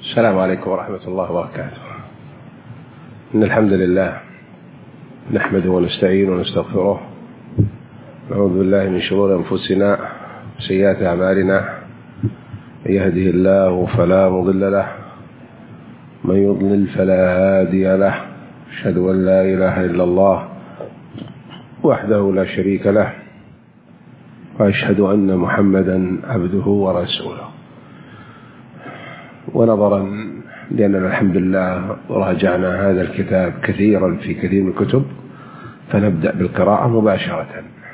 السلام عليكم ورحمة الله وبركاته. إن الحمد لله نحمده ونستعينه ونستغفره، نعوذ بالله من شرور أنفسنا وسيئات أعمالنا، من يهده الله فلا مضل له، من يضلل فلا هادي له. أشهد أن لا إله إلا الله وحده لا شريك له، وأشهد أن محمدا عبده ورسوله. ونظرا لأننا الحمد لله راجعنا هذا الكتاب كثيرا في كثير من الكتب، فنبدأ بالقراءة مباشرة،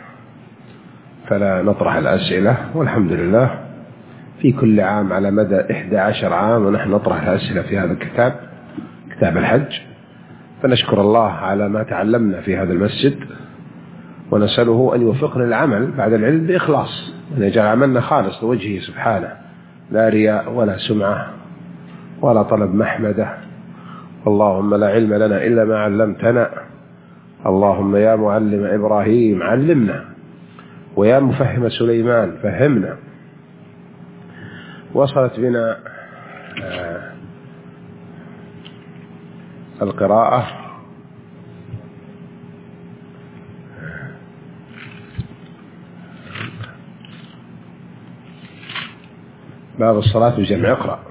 فلا نطرح الأسئلة. والحمد لله في كل عام على مدى 11 عام ونحن نطرح الأسئلة في هذا الكتاب، كتاب الحج. فنشكر الله على ما تعلمنا في هذا المسجد، ونسأله أن يوفقنا العمل بعد العلم بإخلاص، أن يجعل عملنا خالص لوجهه سبحانه، لا رياء ولا سمعة ولا طلب محمدة. اللهم لا علم لنا إلا ما علمتنا، اللهم يا معلم إبراهيم علمنا، ويا مفهم سليمان فهمنا. وصلت بنا القراءة باب الصلاة بجمع. اقرأ.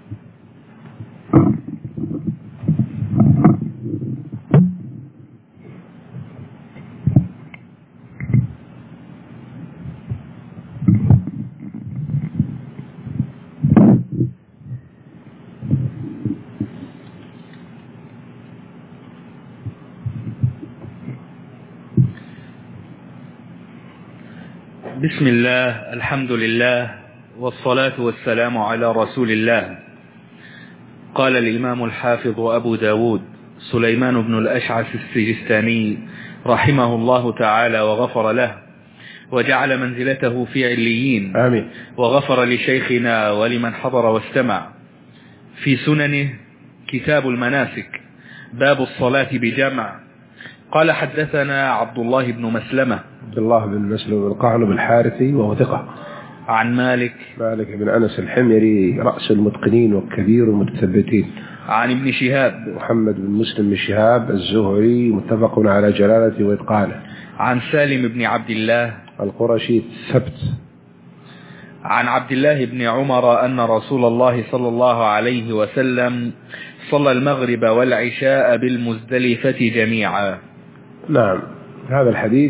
بسم الله، الحمد لله، والصلاة والسلام على رسول الله. قال الإمام الحافظ أبو داود سليمان بن الأشعث السجستاني رحمه الله تعالى وغفر له، وجعل منزلته في عليين، آمين. وغفر لشيخنا ولمن حضر واستمع. في سننه كتاب المناسك، باب الصلاة بجمع. قال حدثنا عبد الله بن مسلمة، عبد الله بن مسلم القعنب الحارثي وهو ثقة، عن مالك بن أنس الحميري رأس المتقنين والكبير المتثبتين، عن ابن شهاب محمد بن مسلم بن شهاب الزهري متفق على جلالته وإتقانه، عن سالم بن عبد الله القرشي الثبت، عن عبد الله بن عمر أن رسول الله صلى الله عليه وسلم صلى المغرب والعشاء بالمزدلفة جميعا. نعم، هذا الحديث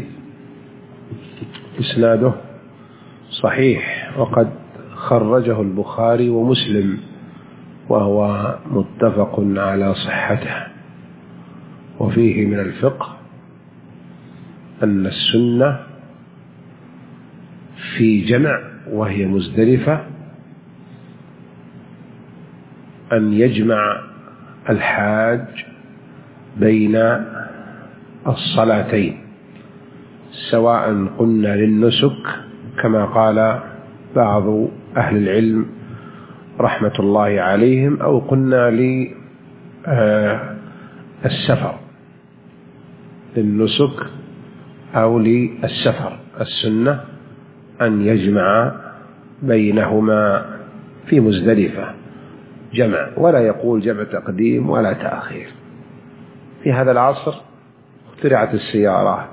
إسناده صحيح، وقد خرجه البخاري ومسلم، وهو متفق على صحته. وفيه من الفقه أن السنة في جمع وهي مزدلفة أن يجمع الحاج بين الصلاتين، سواء قلنا للنسك كما قال بعض أهل العلم رحمة الله عليهم، أو قلنا للسفر، للنسك أو للسفر. السنة أن يجمع بينهما في مزدلفة جمع، ولا يقول جمع تقديم ولا تأخير. في هذا العصر اخترعت السيارات،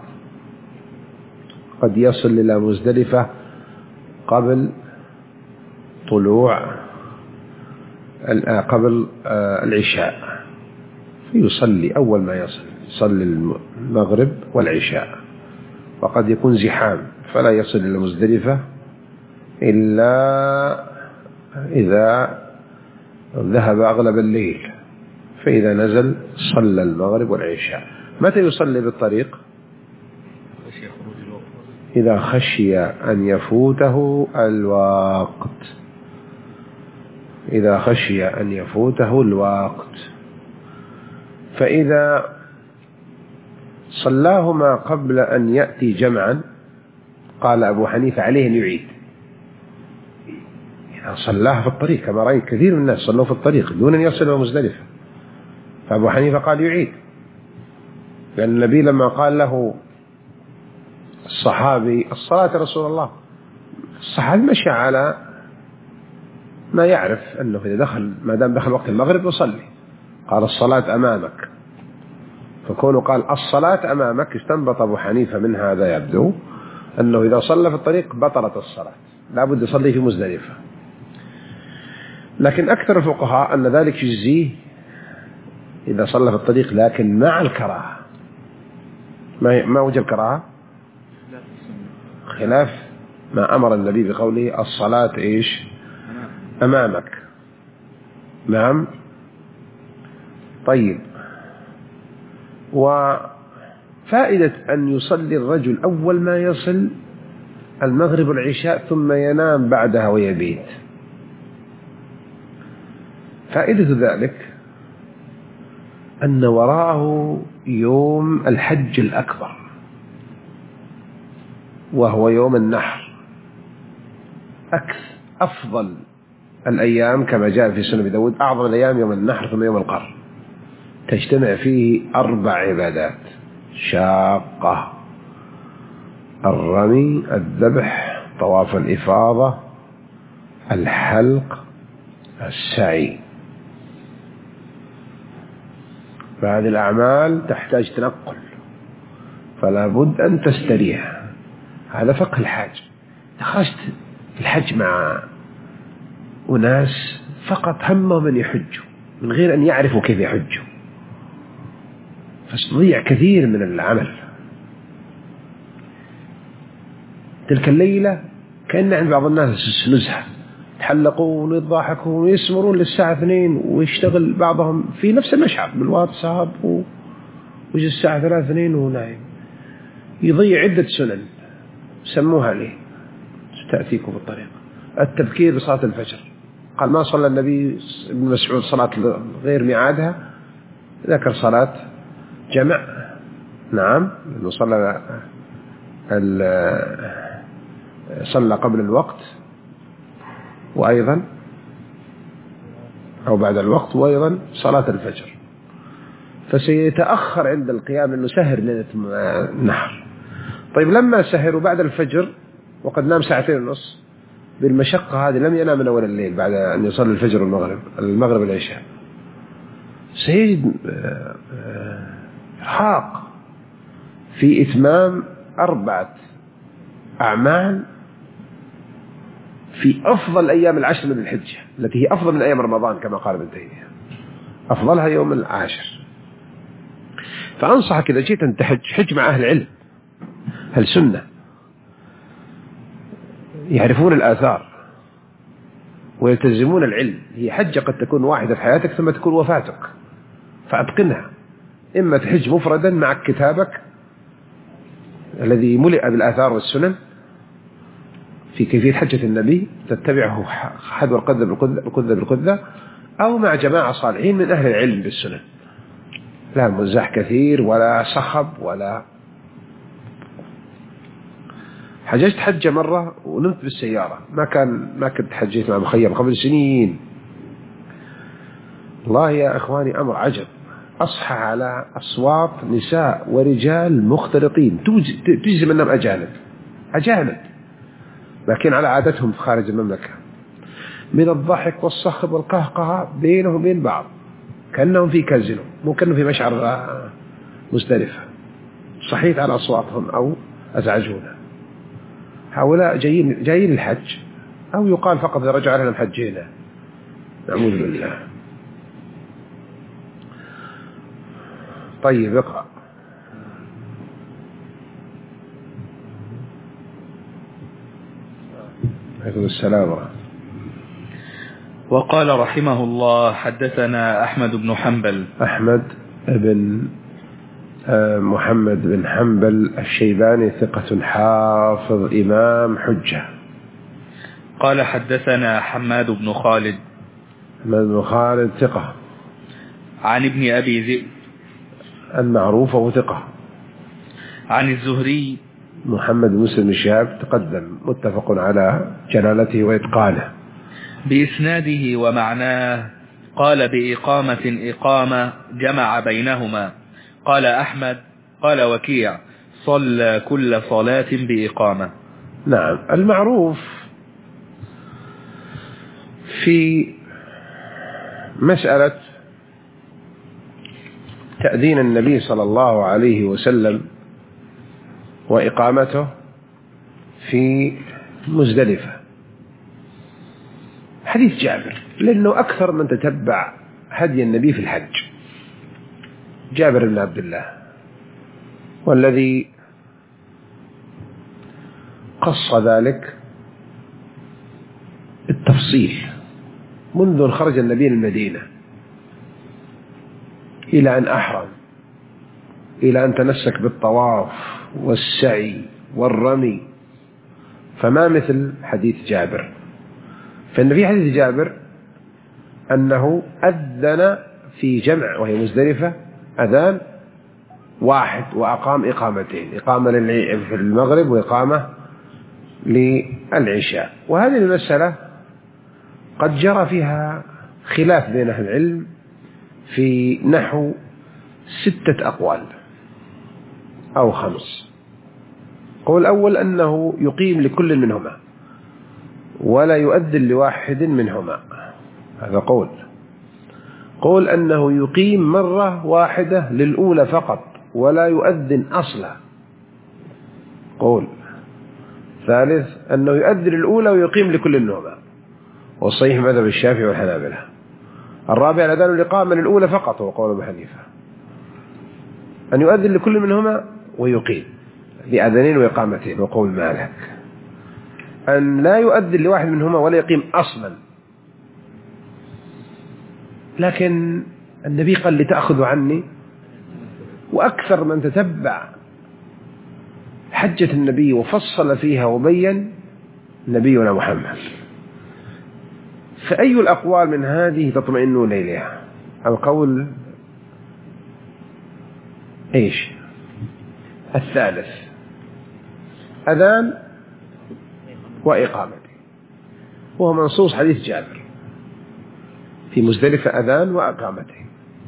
قد يصل إلى مزدلفة قبل العشاء، فيصلي أول ما يصلي المغرب والعشاء، وقد يكون زحام فلا يصل إلى مزدلفة إلا إذا ذهب أغلب الليل، فإذا نزل صلى المغرب والعشاء. متى يصلي بالطريق؟ إذا خشي أن يفوته الوقت، إذا خشي أن يفوته الوقت. فإذا صلاهما قبل أن يأتي جمعا قال أبو حنيفة عليه أن يعيد. إذا صلاها في الطريق، كما رأيت كثير من الناس صلوا في الطريق دون أن يصلوا مزدلفة، فأبو حنيفة قال يعيد، لأن النبي لما قال له الصحابي الصلاة رسول الله، الصحابي مشى على ما يعرف أنه إذا دخل ما دام دخل وقت المغرب يصلي. قال الصلاة أمامك، فكونه قال الصلاة أمامك استنبط أبو حنيفة من هذا يبدو أنه إذا صلى في الطريق بطلت الصلاة، لا بد يصلي في مزدلفة. لكن أكثر الفقهاء أن ذلك يجزيه إذا صلى في الطريق، لكن مع الكراهة. ما وجه الكراهة؟ خلاف ما أمر النبي بقوله الصلاة إيش أمامك. نعم. طيب، وفائدة أن يصلي الرجل أول ما يصل المغرب والعشاء ثم ينام بعدها ويبيت، فائدة ذلك أن وراءه يوم الحج الأكبر وهو يوم النحر، أفضل الأيام كما جاء في سنن داود، أعظم الأيام يوم النحر ثم يوم القر، تجتمع فيه 4 عبادات شاقة: الرمي، الذبح، طواف الإفاضة، الحلق، السعي. فهذه الأعمال تحتاج تنقل، فلا بد أن تستريح. هذا فقه الحاج. خرجت الحج مع أناس فقط همهم أن يحجوا من غير أن يعرفوا كيف يحجوا، فاستضيع كثير من العمل. تلك الليلة كأن عند بعض الناس نزهة، يتحلقون ويضحكون ويسمرون للساعة 2 ويشتغل بعضهم في نفس المشعر بالواتساب ويجي الساعة 3 ونايم، يضيع عدة سنن سموها لي ستأتيكم بالطريق. التبكير بصلاة الفجر، قال ما صلى النبي ابن مسعود صلاة غير ميعادها، ذكر صلاة جمع. نعم، لأنه صلى قبل الوقت وأيضا أو بعد الوقت، وأيضا صلاة الفجر، فسيتأخر عند القيام لأنه سهر ليلة النحر. طيب لما سهروا بعد الفجر وقد نام 2.5 ساعة بالمشقة هذه، لم ينام من أول الليل بعد أن يصلي الفجر والمغرب والعشاء، سيجد إرهاق في إتمام 4 أعمال في أفضل أيام العشر من الحجة، التي هي أفضل من أيام رمضان كما قال ابن تيمية، أفضلها يوم العاشر. فأنصحك إذا جيت أن تحج، حج مع أهل العلم، أهل سنة يعرفون الآثار ويلتزمون العلم. هي حجة قد تكون واحدة في حياتك ثم تكون وفاتك، فأتقنها. إما تحج مفردا مع كتابك الذي ملئ بالآثار والسنن في كيفية حجة النبي، تتبعه حذو القذة بالقذة، أو مع جماعة صالحين من أهل العلم بالسنن، لا مزاح كثير ولا صخب ولا. حججت حجة مرة ونمت بالسيارة، ما كنت حجيت مع مخيم قبل سنين. والله يا إخواني أمر عجب، أصحى على أصوات نساء ورجال مختلطين تجزم أنهم أجانب لكن على عادتهم في خارج المملكة، من الضحك والصخب والقهقه بينهم وبين بعض كأنهم في كازينو، مو كأنهم في مشعر مزدلفة. صحيت على أصواتهم أو أزعجونا. هؤلاء جايين الحج، أو يقال فقط إذا رجع لنا حجينا، نعوذ بالله. طيب اقرأ. عليكم السلام. وقال رحمه الله: حدثنا أحمد بن حنبل. أحمد بن محمد بن حنبل الشيباني، ثقة حافظ إمام حجة. قال حدثنا حماد بن خالد. حماد بن خالد ثقة، عن ابن أبي ذئب المعروف وثقة. عن الزهري محمد بن مسلم الشهاب تقدم، متفق على جلالته وإتقانه. بإسناده ومعناه. قال بإقامة إقامة جمع بينهما. قال أحمد قال وكيع صلى كل صلاة بإقامة. نعم، المعروف في مسألة تأذين النبي صلى الله عليه وسلم وإقامته في مزدلفة، حديث جابر، لأنه أكثر من تتبع هدي النبي في الحج جابر بن عبد الله، والذي قص ذلك التفصيل منذ أن خرج النبي من المدينة إلى أن أحرم، إلى أن تمسك بالطواف والسعي والرمي، فما مثل حديث جابر. فإن في حديث جابر أنه أذن في جمع وهي مزدلفة أذان واحد وأقام إقامتين، إقامة في المغرب وإقامة للعشاء. وهذه المسألة قد جرى فيها خلاف بين أهل العلم في نحو 6 أقوال أو 5. قول الأول أنه يقيم لكل منهما ولا يؤذن لواحد منهما، هذا قول. قول أنه يقيم مرة واحدة للأولى فقط ولا يؤذن أصلا. قول ثالث أنه يؤذن الأولى ويقيم لكل منهما، والصحيح مذهب الشافعي والحنابلة. الرابع الأذان الإقامة للأولى فقط، هو قول أبي حنيفة، أن يؤذن لكل منهما ويقيم لأذانين وإقامتين، وقول مالك أن لا يؤذن لواحد منهما ولا يقيم أصلا. لكن النبي قال لتأخذوا عني، وأكثر من تتبع حجة النبي وفصل فيها وبين نبينا محمد. فأي الأقوال من هذه تطمئن ليلها؟ القول إيش؟ الثالث، أذان وإقامة، وهو منصوص حديث جابر في مزدلفة أذان وإقامتين.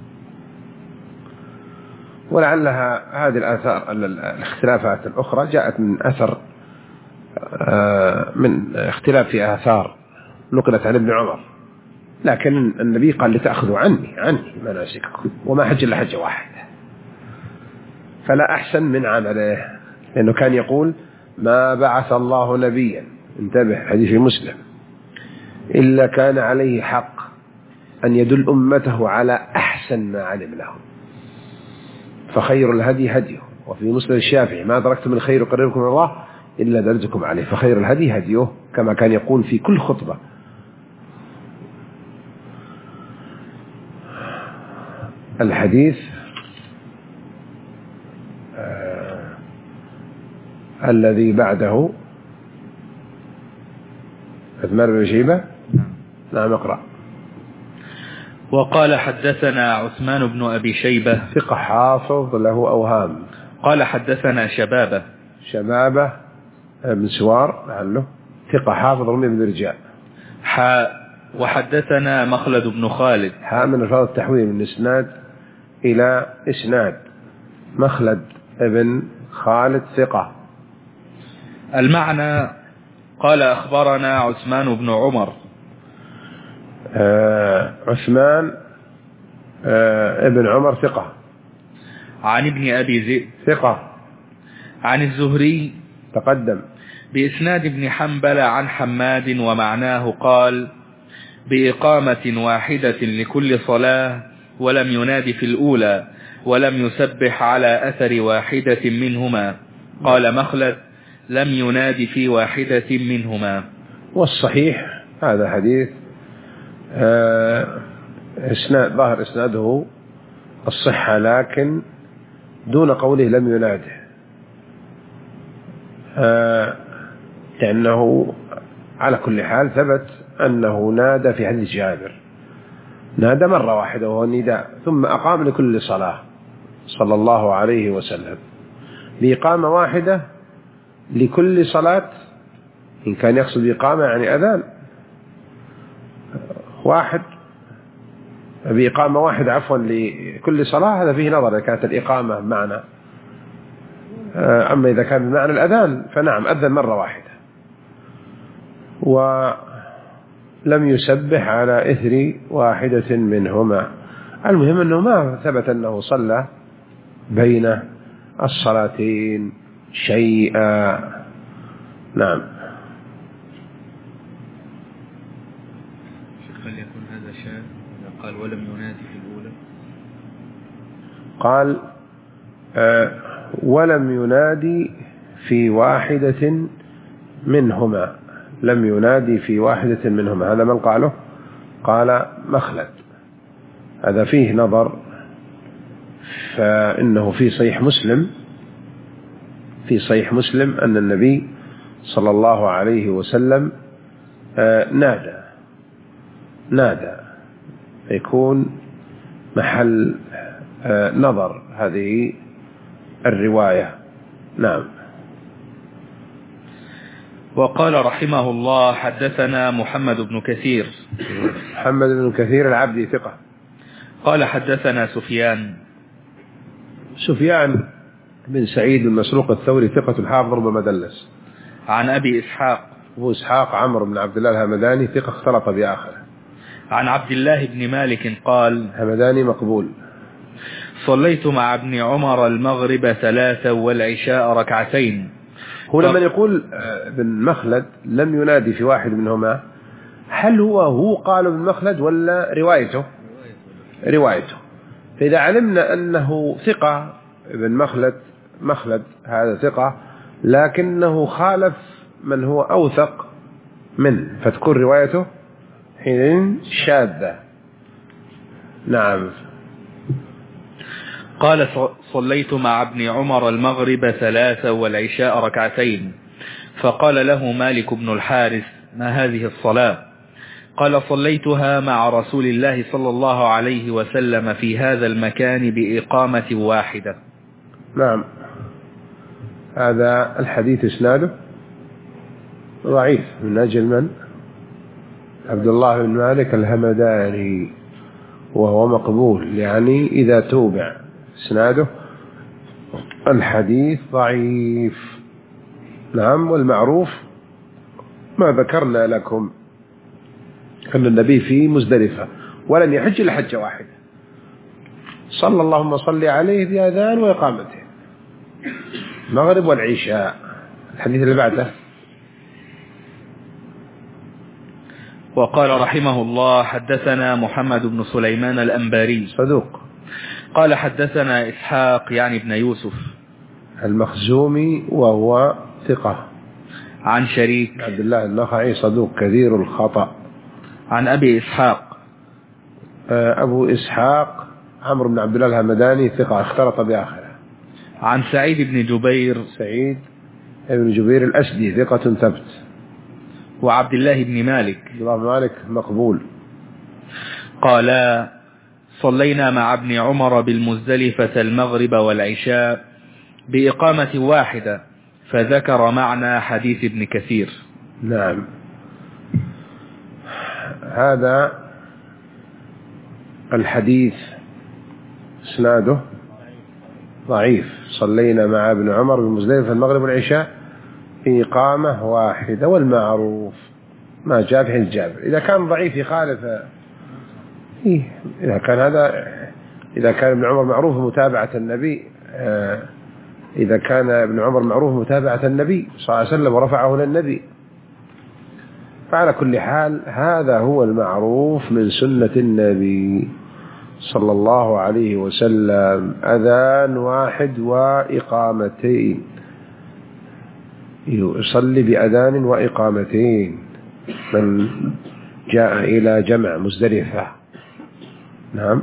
ولعلها هذه الآثار الاختلافات الأخرى جاءت من أثر من اختلاف في آثار نقلت عن ابن عمر، لكن النبي قال لتأخذوا عني مناسككم، وما حج إلا حجة واحدة، فلا أحسن من عمله. لأنه كان يقول ما بعث الله نبيا، انتبه حديث مسلم، إلا كان عليه حق أن يدل أمته على أحسن ما علم لهم، فخير الهدي هديه. وفي مسلم الشافعي ما تركت من خير قرركم الله إلا دلتكم عليه، فخير الهدي هديه، كما كان يقول في كل خطبة. الحديث الذي بعده عثمان بن شيبة. نعم اقرأ. وقال حدثنا عثمان بن أبي شيبة ثقة حافظ له أوهام. قال حدثنا شبابة بن سوار لعله ثقة حافظ رمي بن رجال. وحدثنا مخلد بن خالد. من الفاظ التحويل من إسناد إلى إسناد. مخلد ابن خالد ثقة. المعنى قال أخبرنا عثمان بن عمر. عثمان ابن عمر ثقة. عن ابن أبي ذئب ثقة. عن الزهري تقدم. بإسناد ابن حنبل عن حماد، ومعناه قال بإقامة واحدة لكل صلاة، ولم يناد في الأولى، ولم يسبح على أثر واحدة منهما. قال مخلد لم يناد في واحدة منهما. والصحيح هذا حديث ظاهر إسناده الصحة، لكن دون قوله لم يناده، لأنه على كل حال ثبت أنه نادى في حديث جابر، نادى مرة واحدة وهو النداء، ثم أقام لكل صلاة صلى الله عليه وسلم بإقامة واحدة لكل صلاة. إن كان يقصد بإقامة يعني أذان واحد، بإقامة واحدة عفوا لكل صلاة، هذا فيه نظر إذا كانت الإقامة بمعنى، أما إذا كان بمعنى الأذان فنعم أذن مرة واحدة. لم يسبح على إثر واحدة منهما. المهم أنه ما ثبت أنه صلى بين الصلاتين شيئا. نعم. هل يكون هذا شاذ إذا قال ولم ينادي في الأولى؟ قال ولم ينادي في واحدة منهما، لم ينادي في واحدة منهما، هذا من قاله؟ قال مخلد. هذا فيه نظر، فإنه في صحيح مسلم أن النبي صلى الله عليه وسلم نادى يكون محل نظر هذه الرواية. نعم. وقال رحمه الله حدثنا محمد بن كثير. محمد بن كثير العبدي ثقة. قال حدثنا سفيان بن سعيد بن مسروق الثوري ثقة حافظ ربما دلس. عن أبي إسحاق. أبو إسحاق عمرو بن عبد الله الهمداني ثقة اختلط بآخره. عن عبد الله بن مالك قال همداني مقبول. صليت مع ابن عمر المغرب 3 والعشاء 2 ركعتين. هنا من يقول ابن مخلد لم ينادي في واحد منهما، هل هو قال ابن مخلد ولا روايته؟ فإذا علمنا أنه ثقة ابن مخلد هذا ثقة، لكنه خالف من هو أوثق منه، فتكون روايته حين شاذة. نعم. قال صليت مع ابن عمر المغرب 3 والعشاء 2 ركعتين، فقال له مالك بن الحارث ما هذه الصلاة؟ قال صليتها مع رسول الله صلى الله عليه وسلم في هذا المكان بإقامة واحدة. نعم. هذا الحديث اسناده ضعيف من أجل من؟ عبد الله بن مالك الهمداني، وهو مقبول، يعني إذا توبع اسناده الحديث ضعيف. نعم. والمعروف ما ذكرنا لكم أن النبي في مزدلفة ولم يحج إلا حجة واحدة، صلى اللهم صل عليه بأذان وإقامته المغرب والعشاء. الحديث اللي بعده. وقال رحمه الله حدثنا محمد بن سليمان الأنباري صدوق. قال حدثنا إسحاق يعني ابن يوسف المخزومي وهو ثقة. عن شريك عبد الله النخعي صدوق كثير الخطأ. عن أبي إسحاق. أبو إسحاق عمرو بن عبد الله الهمداني ثقة اختلط بآخره. عن سعيد بن جبير الأسدي ثقة ثبت. وعبد الله بن مالك مقبول. قال صلينا مع ابن عمر بالمزدلفة المغرب والعشاء بإقامة واحدة، فذكر معنى حديث ابن كثير. نعم. هذا الحديث اسناده ضعيف. صلينا مع ابن عمر بالمزدلفة المغرب والعشاء إقامة واحدة، والمعروف ما جاب حين جابر. إذا كان ضعيف يخالف، إذا كان ابن عمر معروف متابعة النبي، إذا كان ابن عمر معروف متابعة النبي صلى الله عليه وسلم ورفعه للنبي، فعلى كل حال هذا هو المعروف من سنة النبي صلى الله عليه وسلم، أذان واحد وإقامتين، يصلي بأذان وإقامتين من جاء إلى جمع مزدلفة. نعم.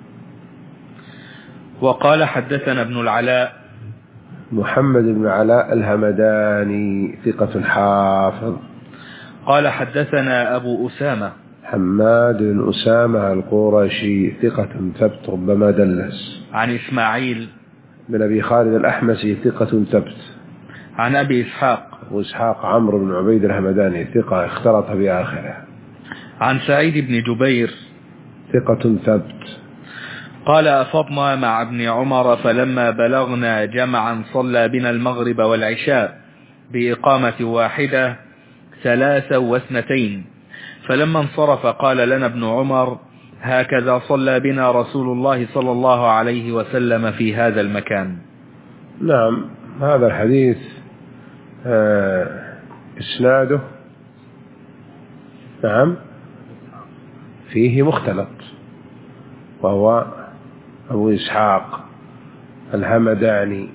وقال حدثنا ابن العلاء محمد بن علاء الهمداني ثقة حافظ. قال حدثنا أبو أسامة حماد بن أسامة القرشي ثقة ثبت ربما دلس. عن إسماعيل بن أبي خالد الأحمسي ثقة ثبت. عن أبي إسحاق وإسحاق عمرو بن عبيد الهمداني ثقة اختلط بآخره. عن سعيد بن جبير ثقة ثبت. قال أفضنا مع ابن عمر فلما بلغنا جمعا صلى بنا المغرب والعشاء بإقامة واحدة 3 و2، فلما انصرف قال لنا ابن عمر: هكذا صلى بنا رسول الله صلى الله عليه وسلم في هذا المكان. نعم، هذا الحديث إسناده نعم فيه مختلط، وهو أبو إسحاق الهمداني،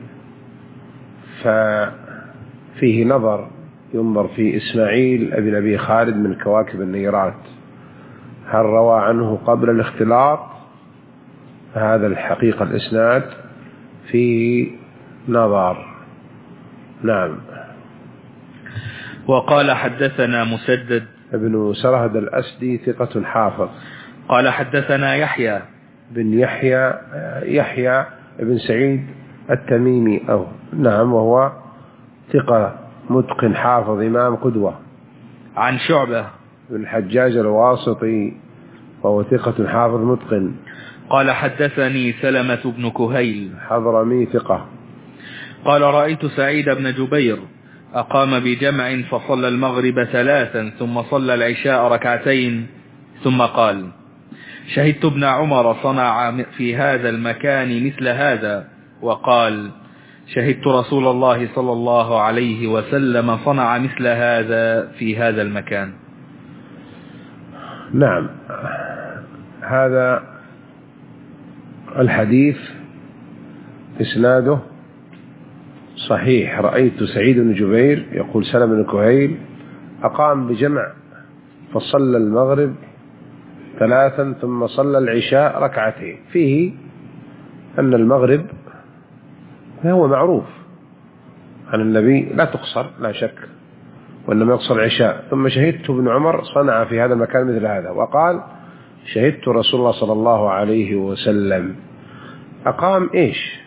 ففيه ينظر في إسماعيل ابن أبي خالد من كواكب النيرات، هل روى عنه قبل الاختلاط؟ هذا الحقيقة الإسناد فيه نظر. نعم. وقال حدثنا مسدد ابن سرهد الأسدي ثقة حافظ. قال حدثنا يحيى بن يحيى بن سعيد التميمي نعم، وهو ثقة متقن حافظ إمام قدوة. عن شعبة بن الحجاج الواسطي، وهو ثقة حافظ متقن. قال حدثني سلمة بن كهيل حضرمي ثقة. قال رأيت سعيد بن جبير أقام بجمع فصلى المغرب 3 ثم صلى العشاء 2 ثم قال: شهدت ابن عمر صنع في هذا المكان مثل هذا، وقال: شهدت رسول الله صلى الله عليه وسلم صنع مثل هذا في هذا المكان. نعم، هذا الحديث إسناده صحيح. رأيت سعيد بن جبير يقول سلم بن كهيل أقام بجمع فصلى المغرب 3 ثم صلى العشاء 2، فيه أن المغرب هو معروف عن النبي لا تقصر لا شك، وإنما يقصر العشاء. ثم شهدت ابن عمر صنع في هذا المكان مثل هذا، وقال: شهدت رسول الله صلى الله عليه وسلم. أقام إيش؟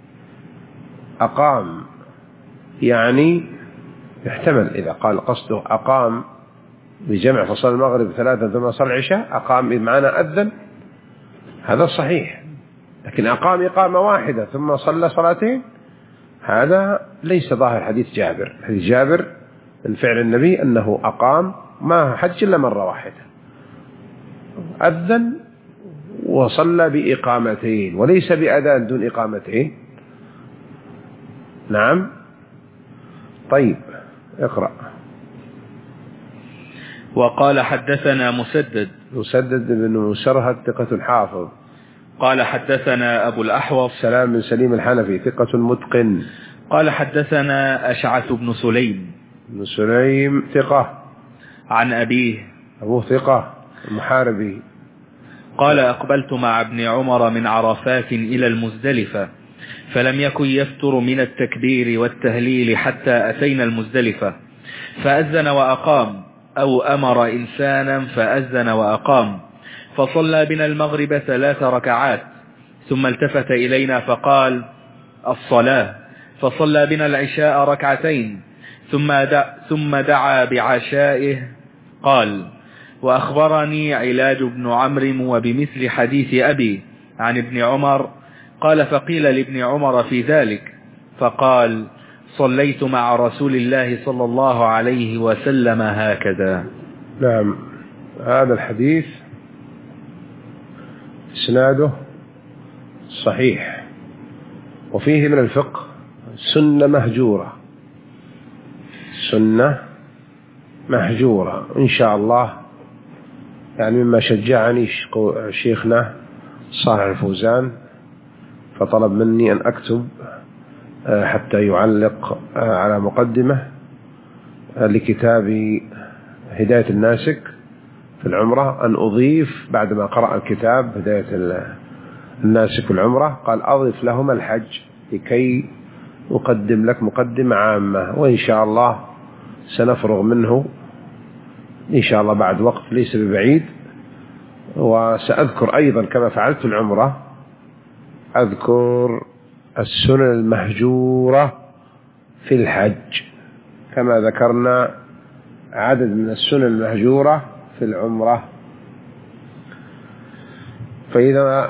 أقام يعني يحتمل إذا قال قصده أقام بجمع فصل المغرب 3 ثم صلى العشاء، أقام بمعنى أذن، هذا صحيح. لكن أقام إقامة واحدة ثم صلى 2، هذا ليس ظاهر حديث جابر. حديث جابر من فعل النبي أنه أقام ما حج إلا مرة واحدة، أذن وصلى بإقامتين وليس بأذان دون إقامتين. نعم. طيب اقرأ. وقال حدثنا مسدد بن سرهد ثقة حافظ. قال حدثنا أبو الأحوص سلام بن سليم الحنفي ثقة متقن. قال حدثنا أشعث بن سليم ثقة. عن أبيه أبوه ثقة المحاربي. قال: أقبلت مع ابن عمر من عرفات إلى المزدلفة، فلم يكن يفتر من التكبير والتهليل حتى أتينا المزدلفة، فأذن وأقام، أو أمر إنسانا فأذن وأقام، فصلى بنا المغرب 3 ركعات، ثم التفت إلينا فقال: الصلاة، فصلى بنا العشاء 2 ثم دعا بعشائه. قال: وأخبرني علاج بن عمرو وبمثل حديث أبي عن ابن عمر. قال: فقيل لابن عمر في ذلك، فقال: صليت مع رسول الله صلى الله عليه وسلم هكذا. نعم، هذا الحديث إسناده صحيح، وفيه من الفقه سنة مهجورة إن شاء الله. يعني مما شجعني شيخنا صالح الفوزان، فطلب مني أن أكتب حتى يعلق على مقدمة لكتاب هداية الناسك في العمرة، أن أضيف بعدما قرأ الكتاب هداية الناسك في العمرة، قال أضف لهما الحج لكي أقدم لك مقدمة عامة، وإن شاء الله سنفرغ منه إن شاء الله بعد وقت ليس ببعيد. وسأذكر أيضا كما فعلت العمرة، أذكر السنن المهجورة في الحج كما ذكرنا عدد من السنن المهجورة في العمرة. فإذا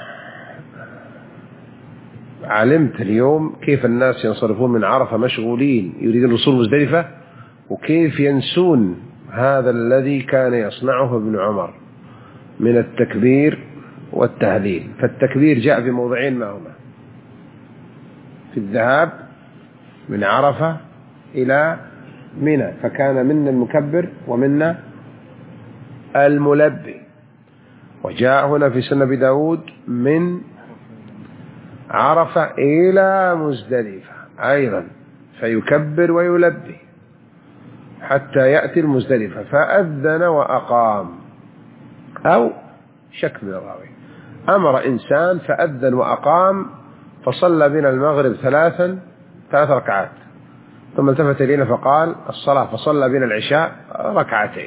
علمت اليوم كيف الناس ينصرفون من عرفة مشغولين يريدون الوصول مزدلفة، وكيف ينسون هذا الذي كان يصنعه ابن عمر من التكبير والتهليل. فالتكبير جاء في موضعين ما هما: في الذهاب من عرفة إلى منى، فكان منا المكبر ومنا الملبي. وجاء هنا في سنة أبي داود من عرفة إلى مزدلفة أيضا، فيكبر ويلبي حتى يأتي المزدلفة، فأذن وأقام. أو شك من الراوي، أمر إنسان فأذن وأقام فصلى بنا المغرب 3 ركعات، ثم التفت إلينا فقال الصلاة، فصلى بنا العشاء 2 ركعات.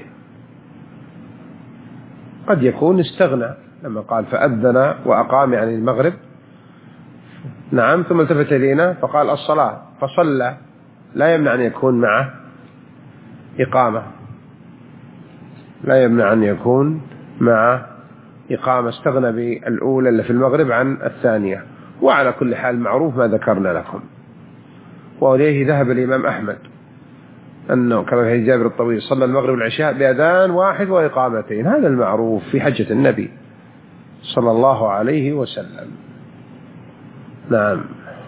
قد يكون استغنى لما قال فأذن وأقام يعني المغرب، نعم، ثم التفت إلينا فقال الصلاة فصلى، لا يمنع أن يكون معه إقامة، لا يمنع أن يكون مع إقامة، استغنى بالأولى اللي في المغرب عن الثانية. وعلى كل حال معروف ما ذكرنا لكم. وإليه ذهب الإمام أحمد أنه كما في جابر الطويل صلى المغرب والعشاء بأذان واحد وإقامتين، هذا المعروف في حجة النبي صلى الله عليه وسلم. نعم.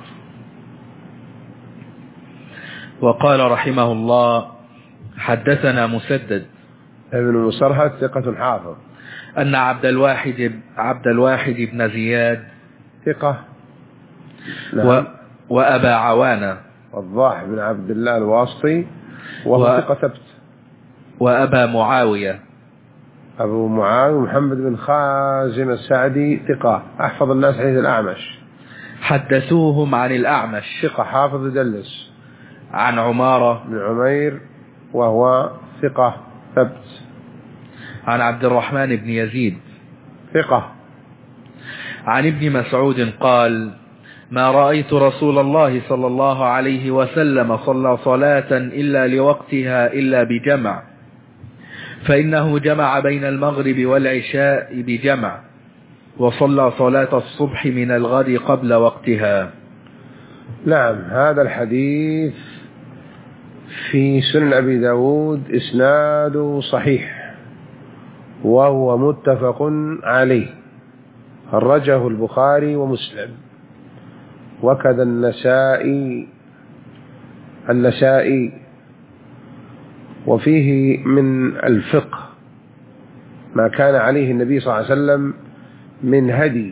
وقال رحمه الله: حدثنا مسدد ابن مسرهد ثقة حافظ، أن عبد الواحد بن زياد ثقة، نعم، وأبا عوانة والضاح بن عبد الله الواسطي وهو ثقة ثبت، وأبا معاوية أبو معاوية محمد بن خازم السعدي ثقة، أحفظ الناس حديث الأعمش، حدثوهم عن الأعمش ثقة حافظ يدلس، عن عمارة بن عمير وهو ثقة ثبت، عن عبد الرحمن بن يزيد ثقة، عن ابن مسعود قال: ما رأيت رسول الله صلى الله عليه وسلم صلى صلاة إلا لوقتها إلا بجمع، فإنه جمع بين المغرب والعشاء بجمع، وصلى صلاة الصبح من الغد قبل وقتها. نعم. هذا الحديث في سنن أبي داود إسناده صحيح وهو متفق عليه، خرجه البخاري ومسلم، وكذا النسائي. وفيه من الفقه ما كان عليه النبي صلى الله عليه وسلم من هدي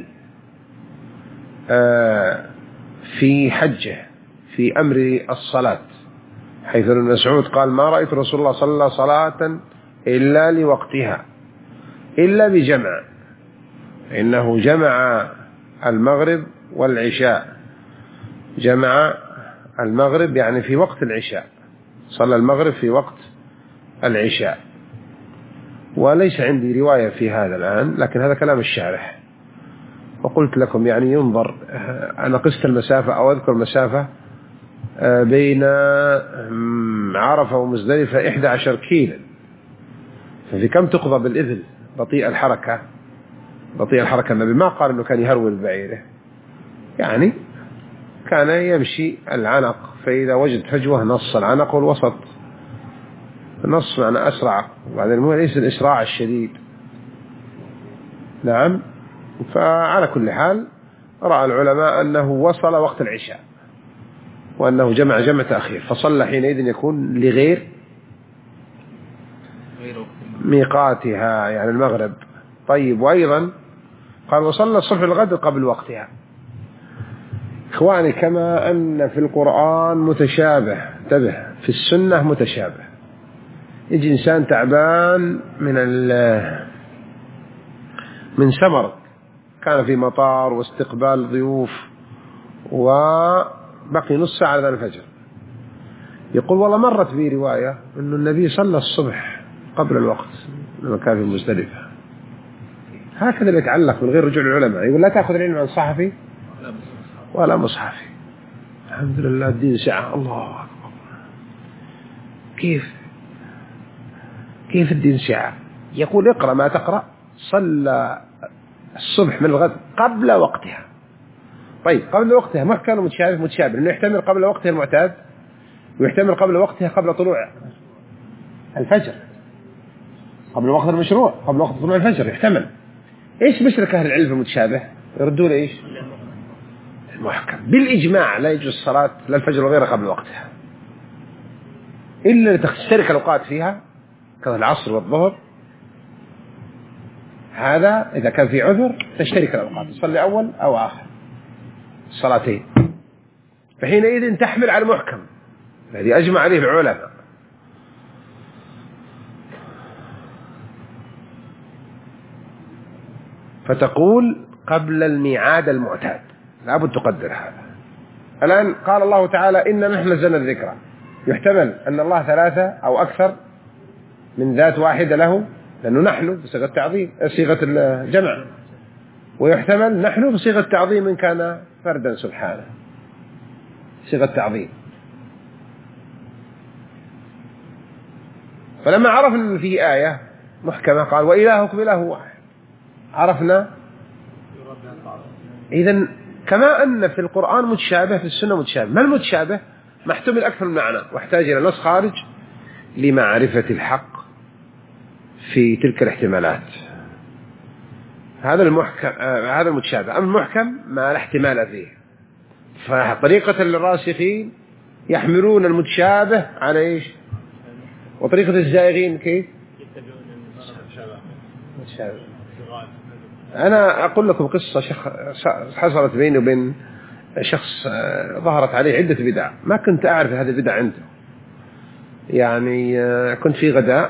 في حجه في أمر الصلاة، حيث ابن مسعود قال: ما رأيت رسول الله صلى صلاة إلا لوقتها إلا بجمع، إنه جمع المغرب والعشاء، جمع المغرب يعني في وقت العشاء، صلى المغرب في وقت العشاء. وليس عندي رواية في هذا الآن، لكن هذا كلام الشارح. وقلت لكم يعني ينظر، أنا قست المسافة أو أذكر مسافة بين عرفة ومزدلفة 11 كيلو، ففي كم تقضى بالإذن بطيء الحركة. النبي ما قال أنه كان يهرول بعيره، يعني كان يمشي العنق، فإذا وجد فجوة نص العنق والوسط، نص معنى أسرع، وبعدين ليس الإسراع الشديد. نعم. فعلى كل حال رأى العلماء أنه وصل وقت العشاء، وأنه جمع تأخير، فصلى حينئذ يكون لغير ميقاتها يعني المغرب. طيب، وأيضا قال: وصلى الصبح الغد قبل وقتها. إخواني، كما أن في القرآن متشابه، انتبه، في السنة متشابه. يجي إنسان تعبان من سمر، كان في مطار واستقبال ضيوف وبقي نص ساعة على الفجر، يقول: والله مرت بي رواية أن النبي صلى الصبح قبل الوقت لما كان في مزدلفة. هكذا اللي يتعلق من غير رجوع العلماء. يقول: لا تأخذ العلم عن صحفي ولا مصحفي. الحمد لله الدين سعة. الله أكبر. كيف الدين سعة؟ يقول: اقرأ ما تقرأ. صلى الصبح من الغد قبل وقتها. طيب، قبل وقتها محكم متشابه، إنه يحتمل قبل وقتها المعتاد، ويحتمل قبل وقتها قبل طلوع الفجر. قبل وقت المشروع، قبل وقت طلوع الفجر يحتمل. إيش مشرك أهل العلم المتشابه؟ يردون إيش؟ المحكم. بالإجماع لا يجوز الصلاة لا الفجر وغيره قبل وقتها إلا لتشترك الأوقات فيها كالعصر والظهر. هذا إذا كان في عذر تشترك الأوقات، تصلي أول أو آخر الصلاتين، فحينئذ تحمل على المحكم الذي أجمع عليه العلماء. فتقول قبل الميعاد المعتاد، لابد تقدر هذا. الآن قال الله تعالى إن نحن نزلنا الذكر، يحتمل أن الله ثلاثة أو أكثر من ذات واحدة له، لأنه نحن بصيغة تعظيم صيغة الجمع، ويحتمل نحن بصيغة تعظيم إن كان فردا سبحانه صيغة تعظيم. فلما عرفنا أن في آية محكمة قال وإلهكم إله واحد، عرفنا إذن كما أن في القرآن متشابه في السنة متشابه. ما المتشابه؟ محتمل أكثر من معنى واحتاج إلى نص خارج لمعرفة الحق في تلك الاحتمالات. هذا المحكم، هذا المتشابه. أما المحكم ما لا احتمال فيه، فطريقة الراسخين يحملون المتشابه على إيش؟ وطريقة الزائغين كيف؟ متشابه. أنا أقول لكم قصة حصلت بيني وبين شخص ظهرت عليه عدة بدع، ما كنت أعرف هذه البدع عنده. يعني كنت في غداء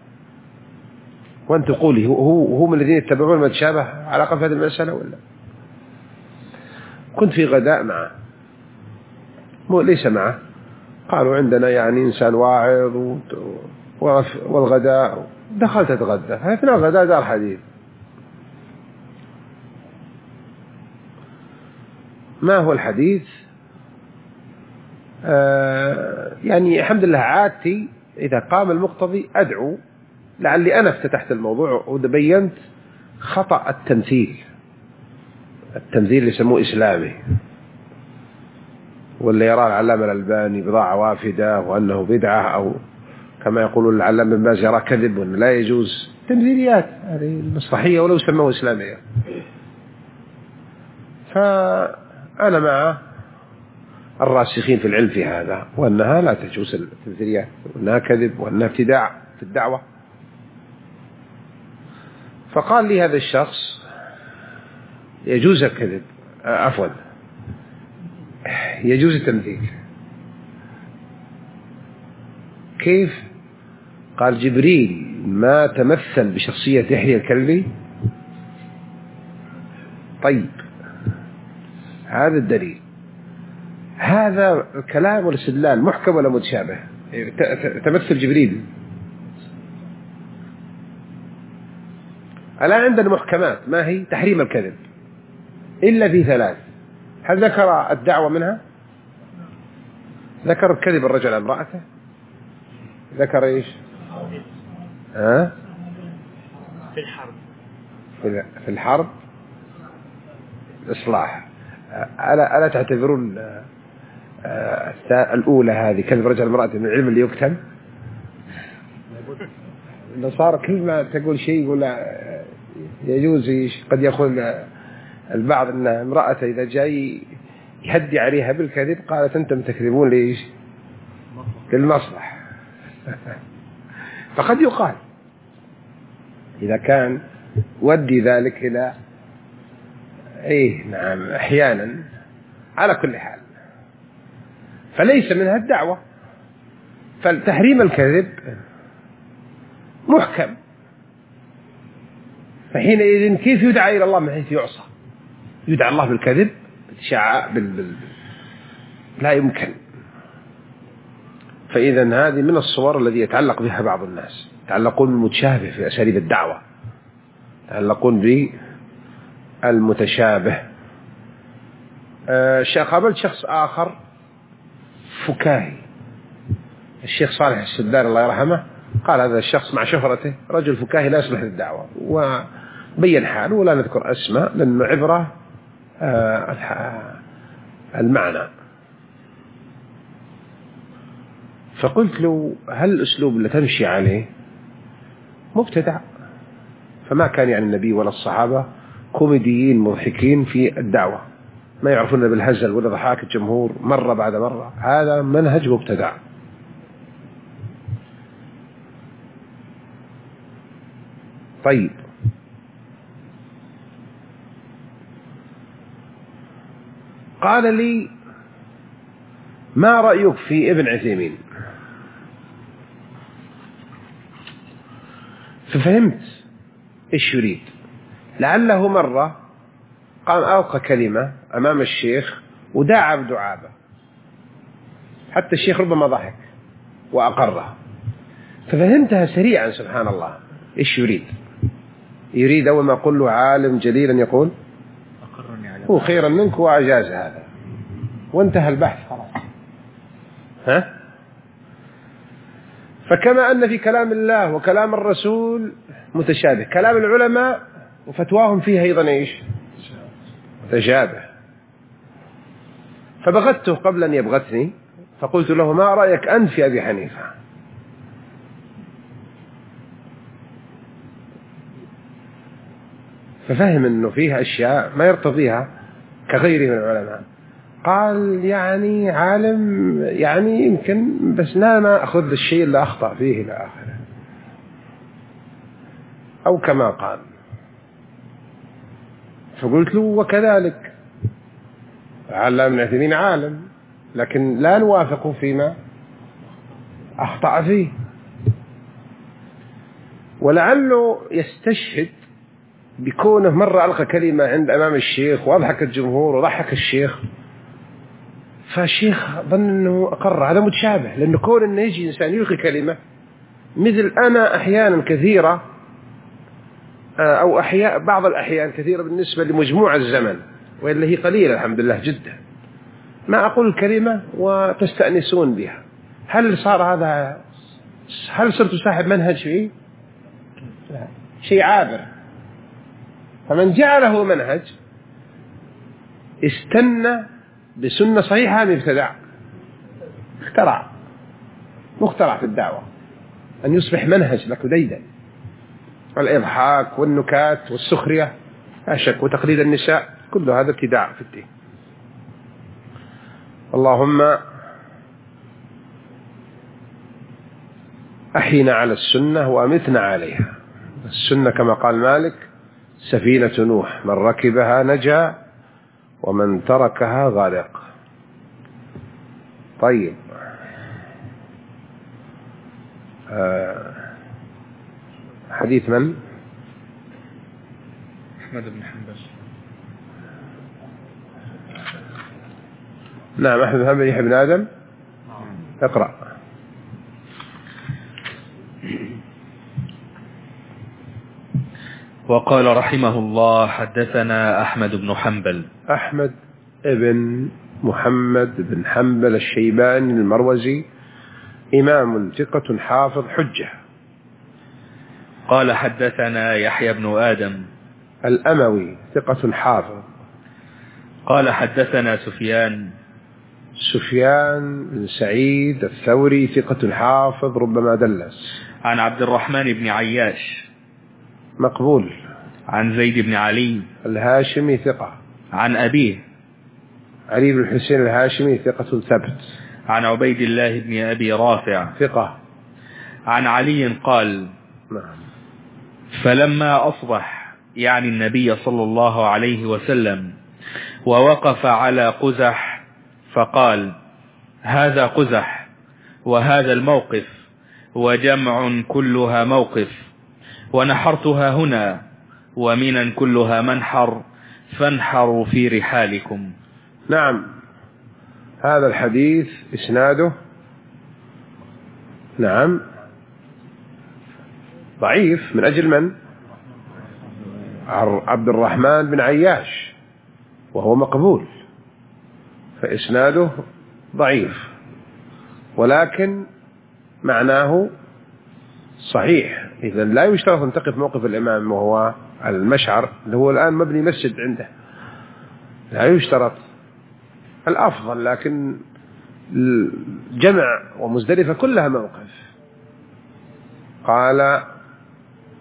وأنت تقولي هو من الذين يتبعون ما تشابه علاقة في هذه المسألة ولا؟ كنت في غداء معه، ليس معه، قالوا عندنا يعني إنسان واعظ والغداء، دخلت أتغدى. أثناء الغداء دار حديث، ما هو الحديث؟ يعني الحمد لله عادتي إذا قام المقتضي أدعو، لعلي أنا افتتحت الموضوع وبينت خطأ التمثيل اللي يسموه إسلامي، واللي يرى العلامة الألباني بضاعة وافدة وأنه بدعة، أو كما يقولون العلامة بن باز يرى كذب وأنه لا يجوز. تمثيليات هذه المصلحية ولو سموه إسلامية. فأنا مع الراسخين في العلم في هذا، وأنها لا تجوز التمثيليات، وأنها كذب، وأنها ابتداع في الدعوة. فقال لي هذا الشخص يجوز الكذب، عفوا يجوز التمثيل. كيف؟ قال جبريل ما تمثل بشخصية يحيى الكلبي. طيب هذا الدليل، هذا الكلام والاستدلال محكم ولا متشابه؟ تمثل جبريل. الآن عندنا محكمات، ما هي؟ تحريم الكذب إلا في ثلاث. هل ذكر الدعوة منها؟ ذكر الكذب الرجل على امرأته، ذكر إيش؟ في الحرب الإصلاح. ألا تعتبرون الأولى هذه كذب رجل امرأته من العلم اللي يكتم؟ إنه صار كل ما تقول شيء يقول يجوز. قد يقول البعض أن امرأته إذا جاي يهدي عليها بالكذب قالت أنتم تكذبون ليش؟ للمصلح. فقد يقال إذا كان ودي ذلك إلى نعم أحيانا. على كل حال فليس منها الدعوة، فالتحريم الكذب محكم، فحينئذ كيف يدعى إلى الله من حيث يعصى؟ يدعى الله بالكذب لا يمكن. فإذا هذه من الصور التي يتعلق بها بعض الناس، يتعلقون بالمتشابه في أساليب الدعوة، يتعلقون بالمتشابه. قابلت شخص آخر فكاهي، الشيخ صالح السدار الله يرحمه، قال هذا الشخص مع شهرته رجل فكاهي لا يصلح للدعوة، وبين حاله ولا نذكر أسماء لأنه عبرة المعنى. فقلت له هل الأسلوب اللي تمشي عليه مبتدع. فما كان يعني النبي ولا الصحابة كوميديين مضحكين في الدعوة، ما يعرفون بالهزل ولا ضحاك الجمهور مرة بعد مرة، هذا منهج مبتدع. طيب، قال لي ما رأيك في ابن عثيمين؟ ففهمت إيش يريد. لعله مرة قام ألقى كلمة أمام الشيخ ودعا بدعابة، حتى الشيخ ربما ضحك وأقره، ففهمتها سريعا. سبحان الله، إيش يريد؟ يريد أول ما أقول له عالم جليل أن يقول هو خيرا منك وأجاز هذا، وانتهى البحث خلاص. ها؟ فكما أن في كلام الله وكلام الرسول متشابه، كلام العلماء وفتواهم فيها أيضا إيش؟ متشابه. فبغته قبل أن يبغتني، فقلت له ما رأيك أنت في أبي حنيفة؟ ففهم أنه فيها أشياء ما يرتضيها كغيره من العلماء. قال يعني عالم يعني يمكن، بس لا ما أخذ الشيء اللي أخطأ فيه إلى آخره، أو كما قال. فقلت له وكذلك علم ابن عثيمين عالم، لكن لا نوافقه فيما أخطأ فيه، ولعله يستشهد بكونه مرة ألقى كلمة عند أمام الشيخ وأضحك الجمهور وضحك الشيخ، فالشيخ ظن أنه أقر. هذا متشابه، لأنه كون أنه يجي إنسان يلقي كلمة، مثل أنا أحيانا كثيرة أو بعض الأحيان كثيرة بالنسبة لمجموعة الزمن، وإلا هي قليلة الحمد لله جدا، ما أقول كلمة وتستأنسون بها. هل صار هذا؟ هل صرت صاحب منهج فيه؟ لا، شيء عابر. فمن جعله منهج استنى بسنة صحيحة من ابتدع، مخترع في الدعوة، أن يصبح منهج لك ديدا. الإضحاك والنكات والسخرية لا شك، وتقليد النساء، كل هذا ابتداع في الدين. اللهم أحينا على السنة وأمتنا عليها. السنة كما قال مالك سفينة نوح، من ركبها نجا ومن تركها غرق. طيب، حديث من؟ أحمد بن حنبل. نعم، أحمد بن حنبل يحيى بن آدم. اقرأ. وقال رحمه الله حدثنا أحمد بن حنبل. أحمد ابن محمد بن حنبل الشيباني المروزي، إمام ثقة حافظ حجة. قال حدثنا يحيى بن آدم الأموي ثقة حافظ. قال حدثنا سفيان بن سعيد الثوري ثقة حافظ ربما دلس. عن عبد الرحمن بن عياش مقبول. عن زيد بن علي الهاشمي ثقة. عن أبيه علي بن الحسين الهاشمي ثقة ثبت. عن عبيد الله بن أبي رافع ثقة. عن علي قال نعم. فلما أصبح، يعني النبي صلى الله عليه وسلم، ووقف على قزح فقال هذا قزح وهذا الموقف وجمع كلها موقف، ونحرتها هنا ومنا كلها منحر، فانحروا في رحالكم. نعم، هذا الحديث إسناده نعم ضعيف. من أجل من؟ عبد الرحمن بن عياش، وهو مقبول، فإسناده ضعيف، ولكن معناه صحيح. إذن لا يشترط أن تقف موقف الإمام وهو على المشعر اللي هو الآن مبني مسجد عنده، لا يشترط. الأفضل، لكن الجمع ومزدلفة كلها موقف. قال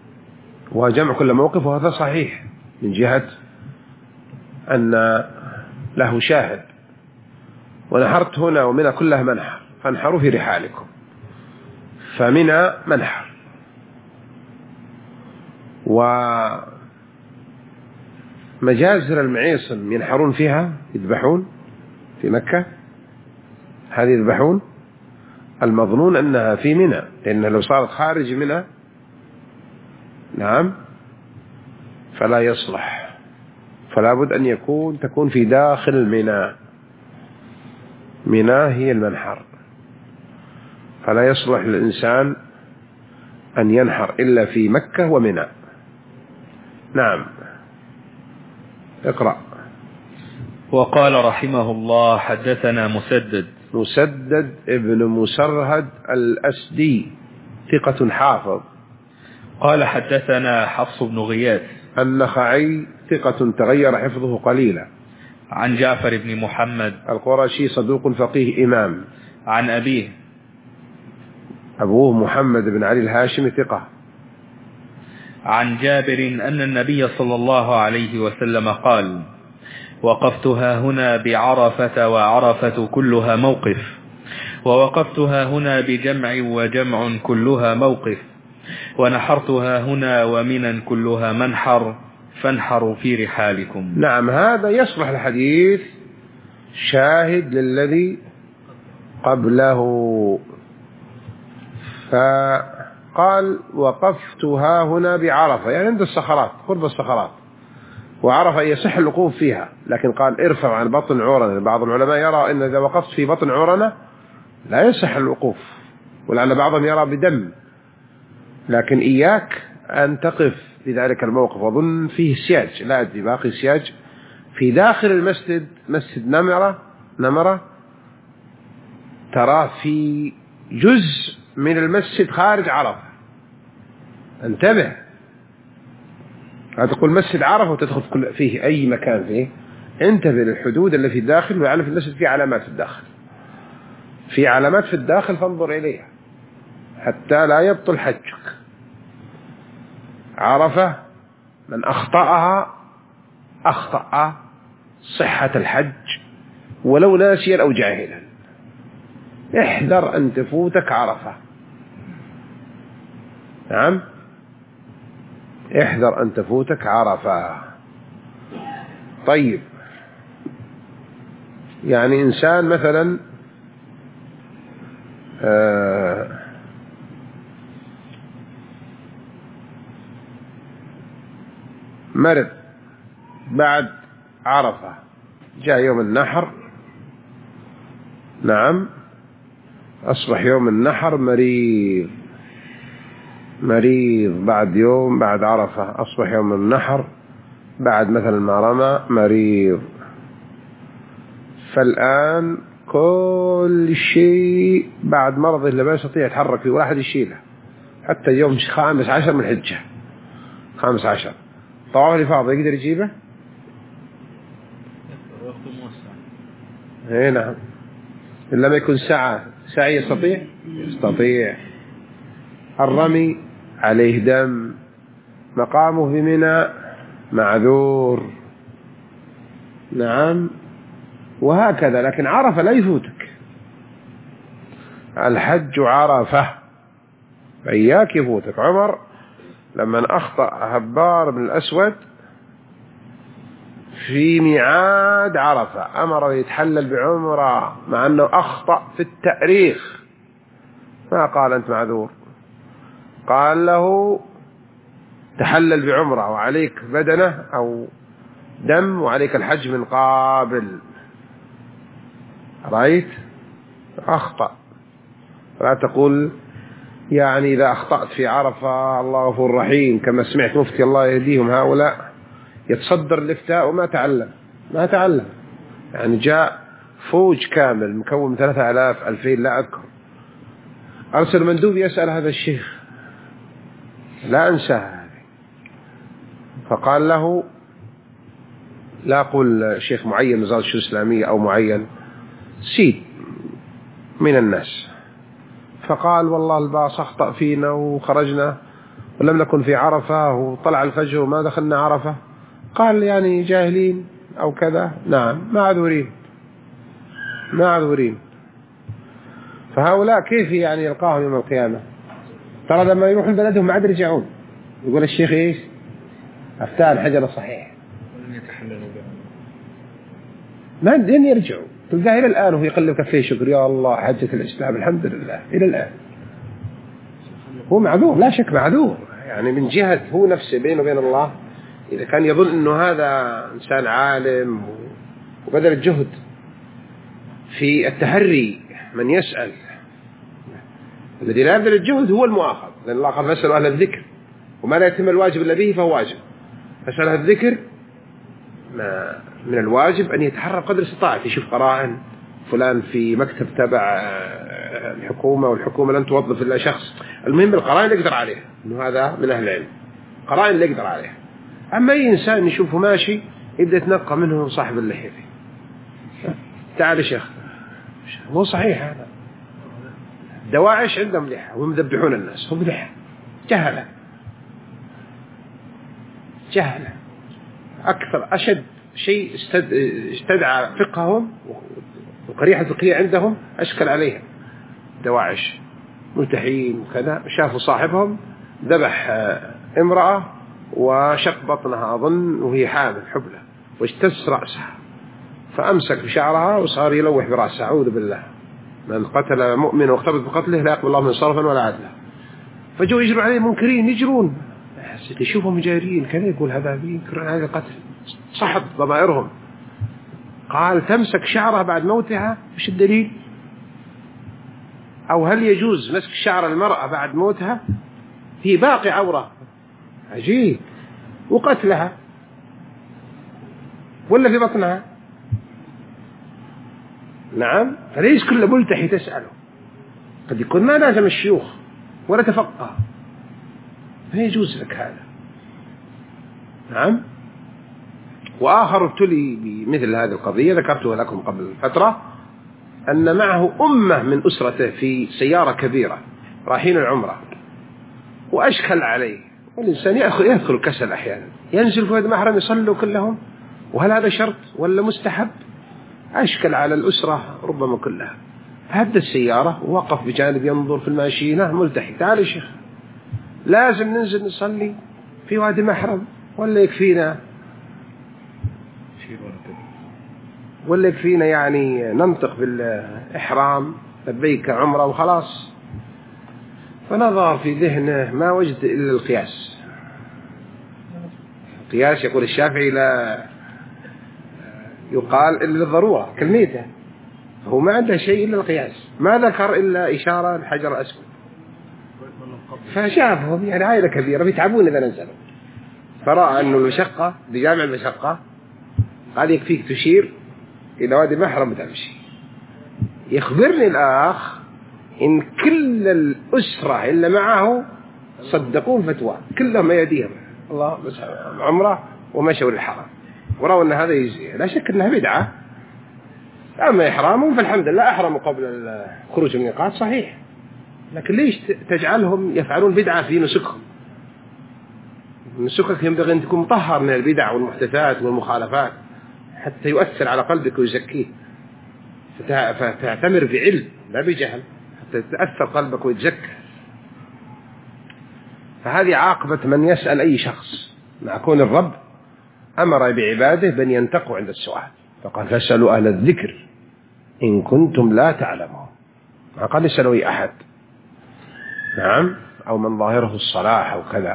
وجمع كل موقف، وهذا صحيح من جهة أن له شاهد. ونحرت هنا ومنى كلها منحر، فانحروا في رحالكم، فمنى منحر. ومجازر المعيصم ينحرون فيها، يذبحون في مكة، هذه يذبحون. المظنون أنها في منى، لأنها لو صارت خارج منى نعم فلا يصلح، فلا بد أن تكون في داخل منى. منى هي المنحر، فلا يصلح للإنسان أن ينحر إلا في مكة ومنى. نعم اقرأ. وقال رحمه الله حدثنا مسدد ابن مسرهد الأسدي ثقة حافظ. قال حدثنا حفص بن غياث النخعي ثقة تغير حفظه قليلا. عن جعفر بن محمد القرشي صدوق فقيه إمام. عن أبوه محمد بن علي الهاشمي ثقة. عن جابر أن النبي صلى الله عليه وسلم قال: وقفتها هنا بعرفة وعرفة كلها موقف، ووقفتها هنا بجمع وجمع كلها موقف، ونحرتها هنا ومنا كلها منحر، فانحروا في رحالكم. نعم هذا يصلح الحديث شاهد للذي قبله. فقال وقفتها هنا بعرفة، يعني عند الصخرات، قرب الصخرات، وعرفة يصح الوقوف فيها، لكن قال ارفع عن بطن عرنة. بعض العلماء يرى أن إذا وقفت في بطن عرنة لا يصح الوقوف، ولعل بعضهم يرى بدم، لكن إياك أن تقف في ذلك الموقف. وظن فيه سياج، لا أدري باقي سياج في داخل المسجد، مسجد نمرة ترى في جزء من المسجد خارج عرفة. انتبه، لا تقول مسجد عرفة وتدخل فيه أي مكان فيه، انتبه للحدود اللي في الداخل. ويعرف المسجد فيه علامات في الداخل، في علامات في الداخل فانظر إليها حتى لا يبطل حجك. عرفة من أخطأها أخطأ صحة الحج ولو ناسيا أو جاهلا. احذر أن تفوتك عرفة. نعم احذر أن تفوتك عرفة. طيب يعني إنسان مثلا مرض بعد عرفة، جاء يوم النحر، نعم أصبح يوم النحر مريض بعد يوم بعد عرفة، أصبح يوم النحر بعد مثلا ما رمى مريض. فالآن كل شيء بعد مرضه اللي ما يستطيع يتحرك فيه ولا أحد يشيله، حتى يوم 15 من الحجة، 15 طواف الإفاضة يقدر يجيبه؟ اي نعم، إلا ما يكون سعي يستطيع. الرمي عليه دم، مقامه بمنى معذور، نعم وهكذا. لكن عرفة لا يفوتك، الحج عرفة، إياك يفوتك. عمر لما أخطأ هبار بن الأسود في ميعاد عرفة أمر يتحلل بعمرة، مع أنه أخطأ في التاريخ، ما قال أنت معذور، قال له تحلل بعمرة وعليك بدنة أو دم وعليك الحج من قابل. رأيت؟ أخطأ. فلا تقول يعني إذا أخطأت في عرفة الله غفور رحيم، كما سمعت مفتي الله يهديهم هؤلاء يتصدر الافتاء وما تعلم. يعني جاء فوج كامل مكون من 3000 2000 لا أذكر، أرسل مندوب يسأل هذا الشيخ، لا أنساها، فقال له لا أقول شيخ معين من وزارة الشؤون الإسلامية أو معين، سيد من الناس، فقال والله الباص أخطأ فينا وخرجنا ولم نكن في عرفة وطلع الفجر وما دخلنا عرفة، قال يعني جاهلين أو كذا. نعم معذورين. فهؤلاء كيف يعني يلقاهم يوم القيامة؟ ترى لما يروحون بلدهم ما عاد يرجعون. يقول الشيخ إيش؟ أفتاء الحجر الصحيح ما لن يرجعوا. تلقاه إلى الآن وهو يقلب كفيه شكر يا الله حجة الإسلام الحمد لله إلى الآن. هو معذور لا شك معذور، يعني من جهة هو نفسه بينه وبين الله إذا كان يظن أنه هذا إنسان عالم وبذل الجهد في التحري من يسأل، الذي لا يبذل الجهد هو المؤاخذ، لأن الله قال فاسألوا أهل الذكر وما لا يتم الواجب إلا به فهو واجب. فاسأل أهل الذكر ما من الواجب أن يتحرى قدر استطاعته، يشوف قرائن فلان في مكتب تبع الحكومة والحكومة لن توظف إلا شخص، المهم القرائن اللي يقدر عليها إنه هذا من أهل العلم، قرائن اللي يقدر عليها. أما أي إنسان يشوفه ماشي يبدأ يتنقى منه صاحب اللحية، تعال يا شيخ مو صحيح هذا، دواعش عندهم لحى ومذبحون الناس هم لحى، جهلة أكثر أشد شيء استدعى فقههم وقريحة الفقهية عندهم أشكل عليها. دواعش ملتحين وكذا، شافوا صاحبهم ذبح امرأة وشق بطنها أظن وهي حامل حبلة واجتث رأسها، فأمسك بشعرها وصار يلوح برأسها. أعوذ بالله، من قتل مؤمن واختبط بقتله لا يقبل الله من صرفا ولا عدلا. فجوا يجروا عليه منكرين يجرون، يشوفهم جارين كذا يقول هذا ينكر هذا قتل، صحت ضمائرهم. قال تمسك شعرها بعد موتها، وش الدليل؟ أو هل يجوز مسك شعر المرأة بعد موتها؟ هي باقي عورة، عجيب، وقتلها ولا في بطنها؟ نعم. فليس كل ملتحي تسأله، قد يكون ما لازم الشيوخ ولا تفقه، ما يجوز لك هذا. نعم. وآخر ابتلي بمثل هذه القضية ذكرتها لكم قبل فترة، أن معه أمة من أسرته في سيارة كبيرة رايحين العمرة، وأشكل عليه، والإنسان يدخل الكسل أحيانا، ينزل فوق المحرم يصلوا كلهم، وهل هذا شرط ولا مستحب؟ أشكل على الأسرة ربما كلها. هدى السيارة ووقف بجانب ينظر في الماشينة ملتحي، تعال يا شيخ لازم ننزل نصلي في وادي محرم ولا يكفينا يعني ننطق بالإحرام لبيك عمرة وخلاص؟ فنظر في ذهنه ما وجد إلا القياس. القياس يقول الشافعي لا يقال إلا للضرورة كالميتة، هو ما عنده شيء إلا القياس، ما ذكر إلا إشارة الحجر الأسود. فشافهم يعني عائلة كبيرة بيتعبون إذا نزلوا، فرأى أنه المشقة بجامع المشقة قال يكفيك تشير إلى وادي محرم وتمشي. يخبرني الآخ إن كل الأسرة اللي معه صدقون فتوى، كلهم يديهم الله بس عمره ومشوا للحرم، ورأوا أن هذا يجزي، لا شك أنها بدعة. أما إحرامهم فالحمد لله أحرموا قبل الخروج من الميقات صحيح، لكن ليش تجعلهم يفعلون بدعة في نسكهم؟ نسكك ينبغي أن تكون مطهر من البدع والمحدثات والمخالفات حتى يؤثر على قلبك ويزكيه، فتعتمر بعلم لا بجهل حتى تأثر قلبك ويتزكى. فهذه عاقبة من يسأل أي شخص، مع كون الرب أمر بعباده بأن ينتقوا عند السؤال، فقال فاسألوا أهل الذكر إن كنتم لا تعلمون، ما قال اسألوا أي أحد. نعم. أو من ظاهره الصلاح أو كذا.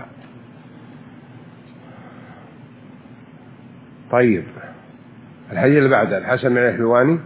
طيب الحديث اللي بعده الحسن بن الحلواني.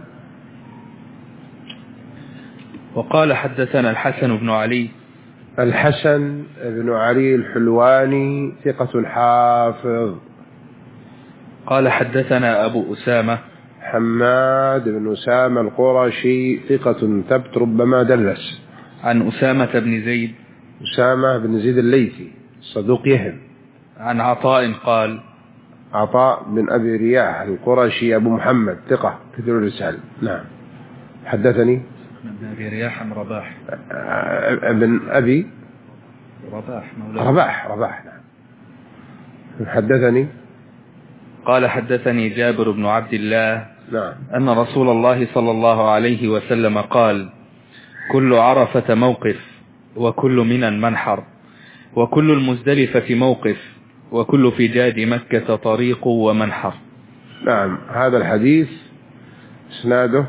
وقال حدثنا الحسن بن علي. الحسن بن علي الحلواني ثقة حافظ. قال حدثنا أبو أسامة حماد بن أسامة القرشي ثقة ثبت ربما دلس. عن أسامة بن زيد. أسامة بن زيد الليثي صدوق يهم. عن عطاء قال. عطاء بن أبي رياح القرشي أبو محمد ثقة كثير الرسالة. نعم. حدثني ابن أبي رياح عن رباح ابن أبي رباح نعم. حدثني قال حدثني جابر بن عبد الله نعم أن رسول الله صلى الله عليه وسلم قال: كل عرفة موقف، وكل منى منحر، وكل المزدلفة موقف، وكل فجاج مكة طريق ومنحر. نعم. هذا الحديث اسناده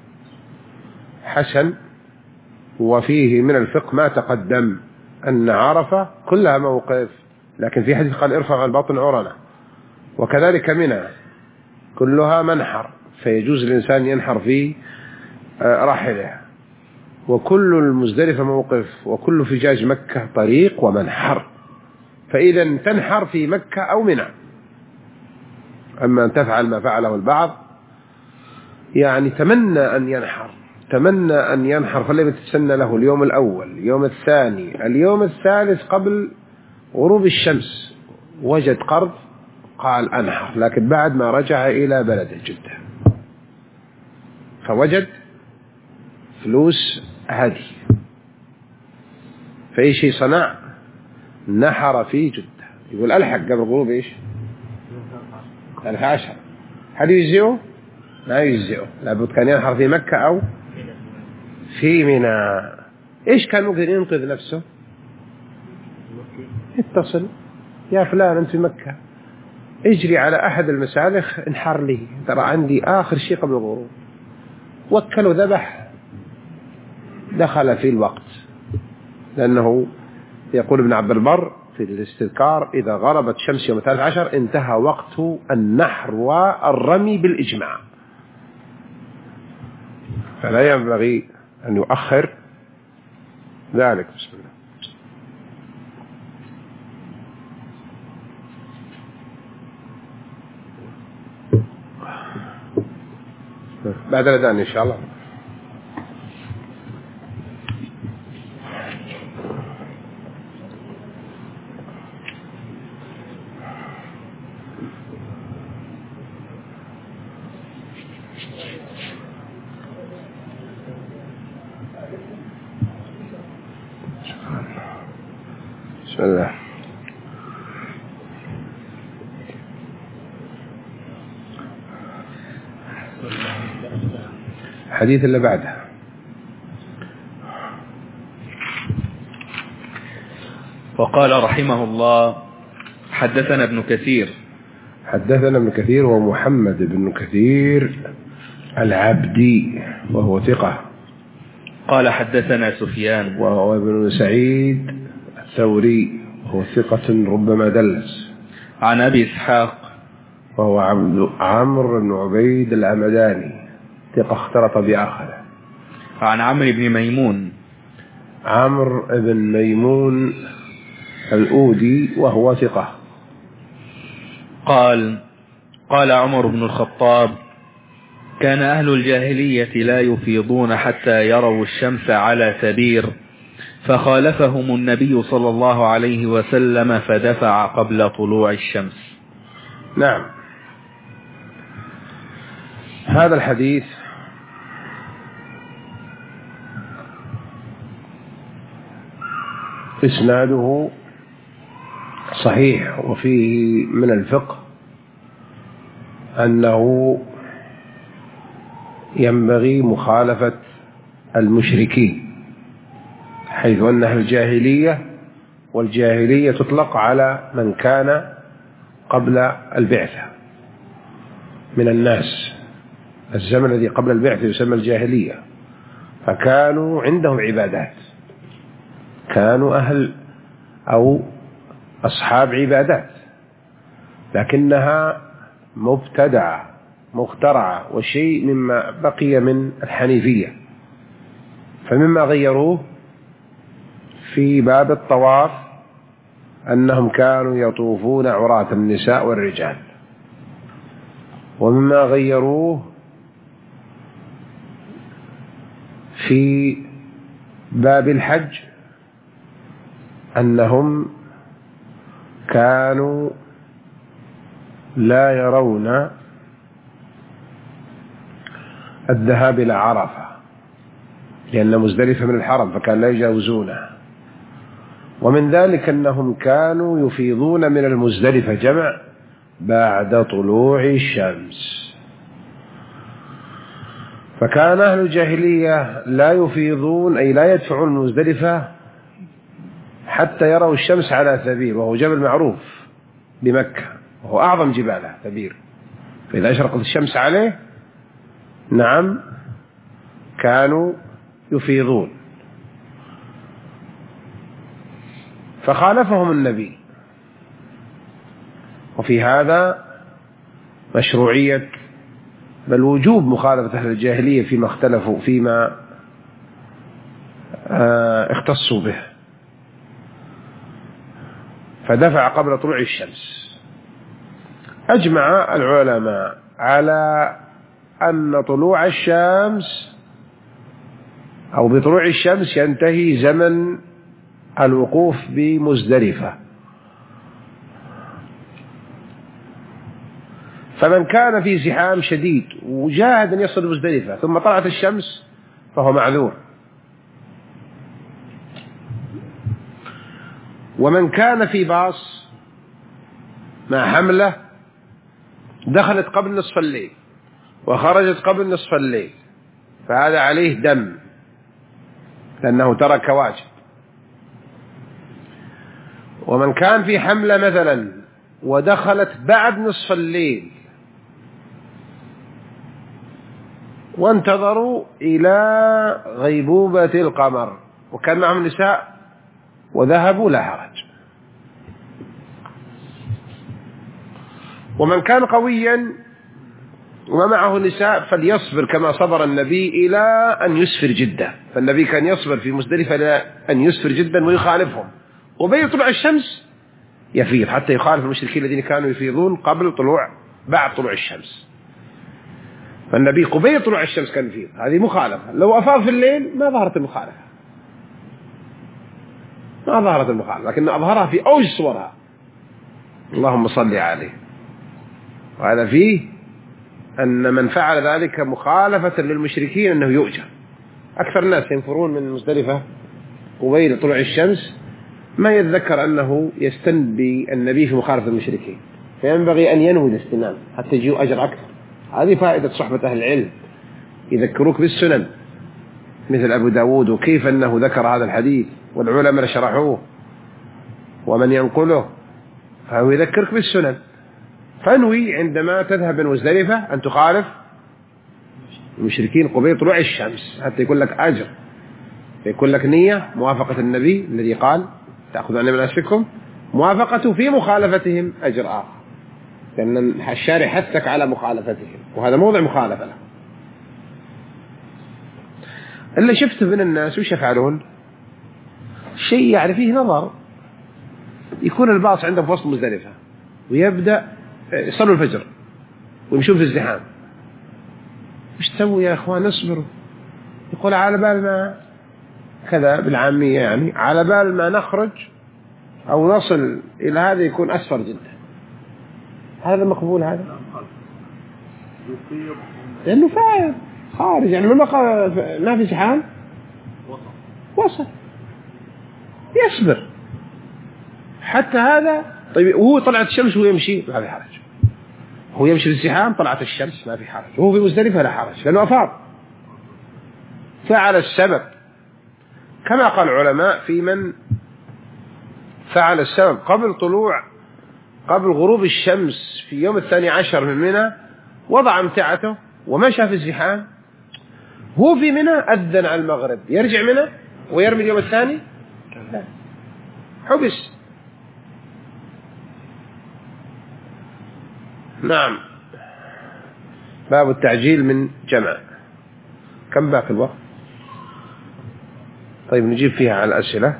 حسن، وفيه من الفقه ما تقدم أن عرفة كلها موقف، لكن في حديث قال ارفع عن باطن عرنة، وكذلك منى كلها منحر، فيجوز الإنسان ينحر في راحله، وكل المزدلفة موقف، وكل فجاج مكة طريق ومنحر. فإذا تنحر في مكة أو منى. أما أن تفعل ما فعله البعض، يعني تمنى أن ينحر فلم يتسنى له اليوم الأول، اليوم الثاني، اليوم الثالث قبل غروب الشمس، وجد قرض قال أنحر، لكن بعد ما رجع إلى بلده جدة فوجد فلوس هذه، فإيش صنع؟ نحر في جدة. يقول ألحق قبل غروب إيش 11. هل يجزئه؟ لا يجزئه، لابد كان ينحر في مكة أو في منى. إيش كان ممكن ينقذ نفسه؟ اتصل: يا فلان أنت في مكة، اجري على أحد المسالخ انحر لي، ترى عندي آخر شيء قبل الغروب. وكله ذبح، دخل في الوقت، لأنه يقول ابن عبد البر في الاستذكار: إذا غربت شمس يوم 13 انتهى وقت النحر والرمي بالإجماع، فلا ينبغي أن يؤخر ذلك. بسم الله. بعد الأذان إن شاء الله. بسم الله. الحديث اللي بعده: وقال رحمه الله: حدثنا ابن كثير ومحمد بن كثير العبدي وهو ثقة. قال حدثنا سفيان وهو ابن سعيد الثوري وهو ثقة ربما دلس. عن أبي إسحاق وهو عمرو بن عبيد العمداني ثقة اختلط بآخره. عن عمرو بن ميمون الأودي وهو ثقة. قال عمر بن الخطاب: كان أهل الجاهلية لا يفيضون حتى يروا الشمس على سبير، فخالفهم النبي صلى الله عليه وسلم فدفع قبل طلوع الشمس. نعم. هذا الحديث إسناده صحيح، وفيه من الفقه أنه ينبغي مخالفة المشركين، حيث أنها الجاهلية، والجاهلية تطلق على من كان قبل البعثة من الناس. الزمن الذي قبل البعثة يسمى الجاهلية، فكانوا عندهم عبادات، كانوا أهل أو أصحاب عبادات، لكنها مبتدعة مخترعة، وشيء مما بقي من الحنيفية. فمما غيروه في باب الطواف أنهم كانوا يطوفون عراة النساء والرجال، ومما غيروه في باب الحج أنهم كانوا لا يرون الذهاب إلى عرفة، لأن مزدلفة من الحرم، فكان لا يجاوزونه. ومن ذلك أنهم كانوا يفيضون من المزدلفة جمع بعد طلوع الشمس، فكان أهل الجاهلية لا يفيضون أي لا يدفعون المزدلفة حتى يروا الشمس على ثبير، وهو جبل معروف بمكة وهو أعظم جباله ثبير، فإذا أشرقت الشمس عليه نعم كانوا يفيضون. فخالفهم النبي، وفي هذا مشروعية بل وجوب مخالفة أهل الجاهلية فيما اختلفوا فيما اختصوا به، فدفع قبل طلوع الشمس. أجمع العلماء على أن طلوع الشمس أو بطلوع الشمس ينتهي زمن الوقوف بمزدلفة، فمن كان في زحام شديد وجاهد أن يصل مزدلفة ثم طلعت الشمس فهو معذور، ومن كان في باص مع حملة دخلت قبل نصف الليل وخرجت قبل نصف الليل فهذا عليه دم لأنه ترك واجب. ومن كان في حملة مثلا ودخلت بعد نصف الليل وانتظروا إلى غيبوبة القمر وكان معهم نساء وذهبوا لا حرج. ومن كان قويا وما معه نساء فليصبر كما صبر النبي إلى أن يسفر جدا، فالنبي كان يصبر في مزدلفة إلى أن يسفر جدا ويخالفهم، وبين طلوع الشمس يفيض حتى يخالف المشركين الذين كانوا يفيضون بعد طلوع الشمس. فالنبي قبيل طلوع الشمس كان يفيض، هذه مخالفة. لو أفاض في الليل ما ظهرت المخالفة، لكن أظهرها في أوج صورها. اللهم صل عليه. وهذا فيه أن من فعل ذلك مخالفة للمشركين أنه يؤجر. أكثر الناس ينفرون من مزدلفة قبيل طلوع الشمس ما يتذكر أنه يستن بالنبي في مخالفة المشركين، فينبغي أن ينوي الاستنان حتى يجيء أجر أكثر. هذه فائدة صحبة أهل العلم، يذكروك بالسنن مثل أبو داود وكيف أنه ذكر هذا الحديث والعلماء شرحوه ومن ينقله، فهو يذكرك بالسنن. فانوي عندما تذهب من مزدلفة أن تخالف المشركين قبيل طلوع الشمس حتى يكون لك أجر، يكون لك نية موافقة النبي الذي قال تأخذ عن مناسككم، موافقته في مخالفتهم أجر آخر، لأن الشارع حثك على مخالفتهم وهذا موضع مخالفة له. اللي شفته من الناس وش يفعلون؟ شيء يعني فيه نظر، يكون الباص عنده في وسط مزدلفة ويبدأ يصلوا الفجر ويمشون في الزحام، وش تسوي يا أخوان؟ اصبروا. يقول على بال ما كذا بالعامية، يعني على بال ما نخرج أو نصل إلى هذا يكون أسفر جدا. هذا مقبول؟ هذا لأنه فاهم خارج، يعني ما في زحام وسط يصبر حتى هذا. طيب وهو طلعت الشمس وهو يمشي ما في حرج، هو يمشي في الزحام طلعت الشمس ما في حرج، وهو في مزدلفة لا حرج لأنه أفاض فعل السبب، كما قال العلماء في من فعل السبب قبل غروب الشمس في يوم 12 من منى، وضع امتعته ومشى في الزحام، هو في منى أذن على المغرب، يرجع منى ويرمي اليوم الثاني؟ لا، حبس. نعم. باب التعجيل من جمع. كم باقي الوقت؟ طيب نجيب فيها على الأسئلة.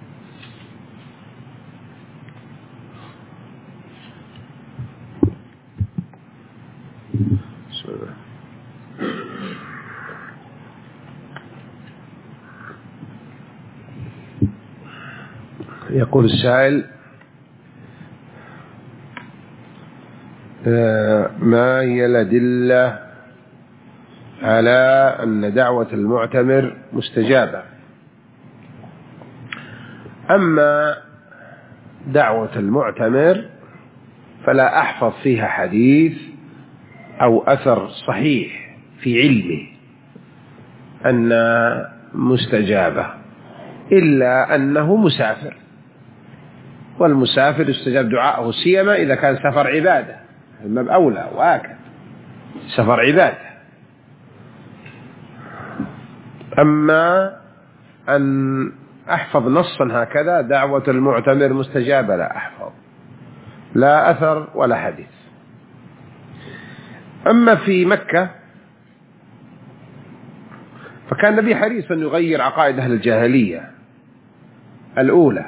بسم الله. يقول السائل: ما هي الأدلة على أن دعوة المعتمر مستجابة؟ أما دعوة المعتمر فلا أحفظ فيها حديث أو أثر صحيح في علمه أن مستجابة، إلا أنه مسافر، والمسافر يستجاب دعاءه سيما إذا كان سفر عبادة، المب أولى وآكد سفر عبادة. أما أن أحفظ نصا هكذا دعوة المعتمر مستجابة لا أحفظ، لا أثر ولا حديث. أما في مكة فكان النبي حريص أن يغير عقائد أهل الجاهلية الأولى،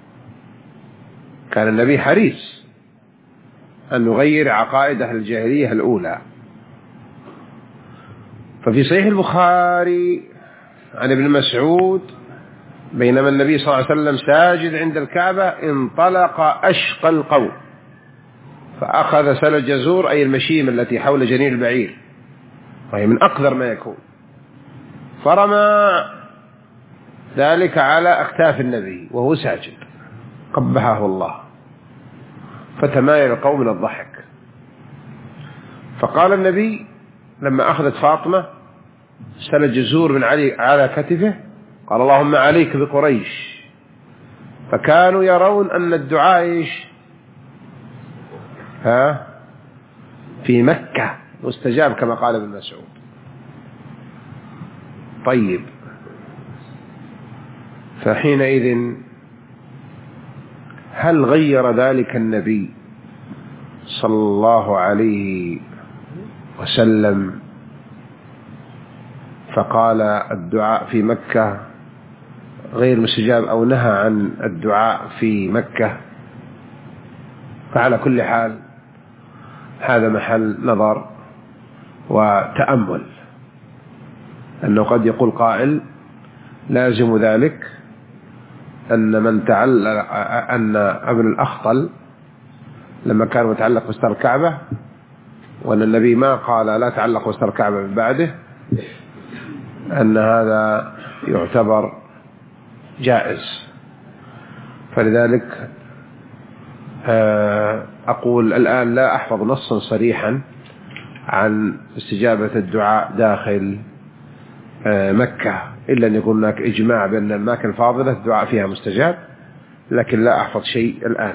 كان النبي حريص أن يغير عقائد أهل الجاهلية الأولى. ففي صحيح البخاري عن ابن مسعود بينما النبي صلى الله عليه وسلم ساجد عند الكعبة انطلق أشقى القوم فأخذ سل الجزور أي المشيمة التي حول جنين البعير وهي من أقدر ما يكون، فرمى ذلك على أكتاف النبي وهو ساجد قبحه الله، فتمايل القوم من الضحك. فقال النبي لما أخذت فاطمة سل الجزور من على كتفه قال اللهم عليك بقريش، فكانوا يرون أن الدعاء في مكة مستجاب كما قال ابن مسعود. طيب، فحينئذ هل غير ذلك النبي صلى الله عليه وسلم فقال الدعاء في مكة غير مستجاب أو نهى عن الدعاء في مكة؟ فعلى كل حال هذا محل نظر وتأمل، أنه قد يقول قائل لازم ذلك أن من تعلق أن ابن الأخطل لما كان متعلق بستر الكعبة وأن النبي ما قال لا تعلق بستر الكعبة من بعده أن هذا يعتبر جائز. فلذلك أقول الآن لا أحفظ نصا صريحا عن استجابة الدعاء داخل مكة، إلا أن يكون هناك إجماع بأن الأماكن الفاضلة الدعاء فيها مستجاب، لكن لا أحفظ شيء الآن.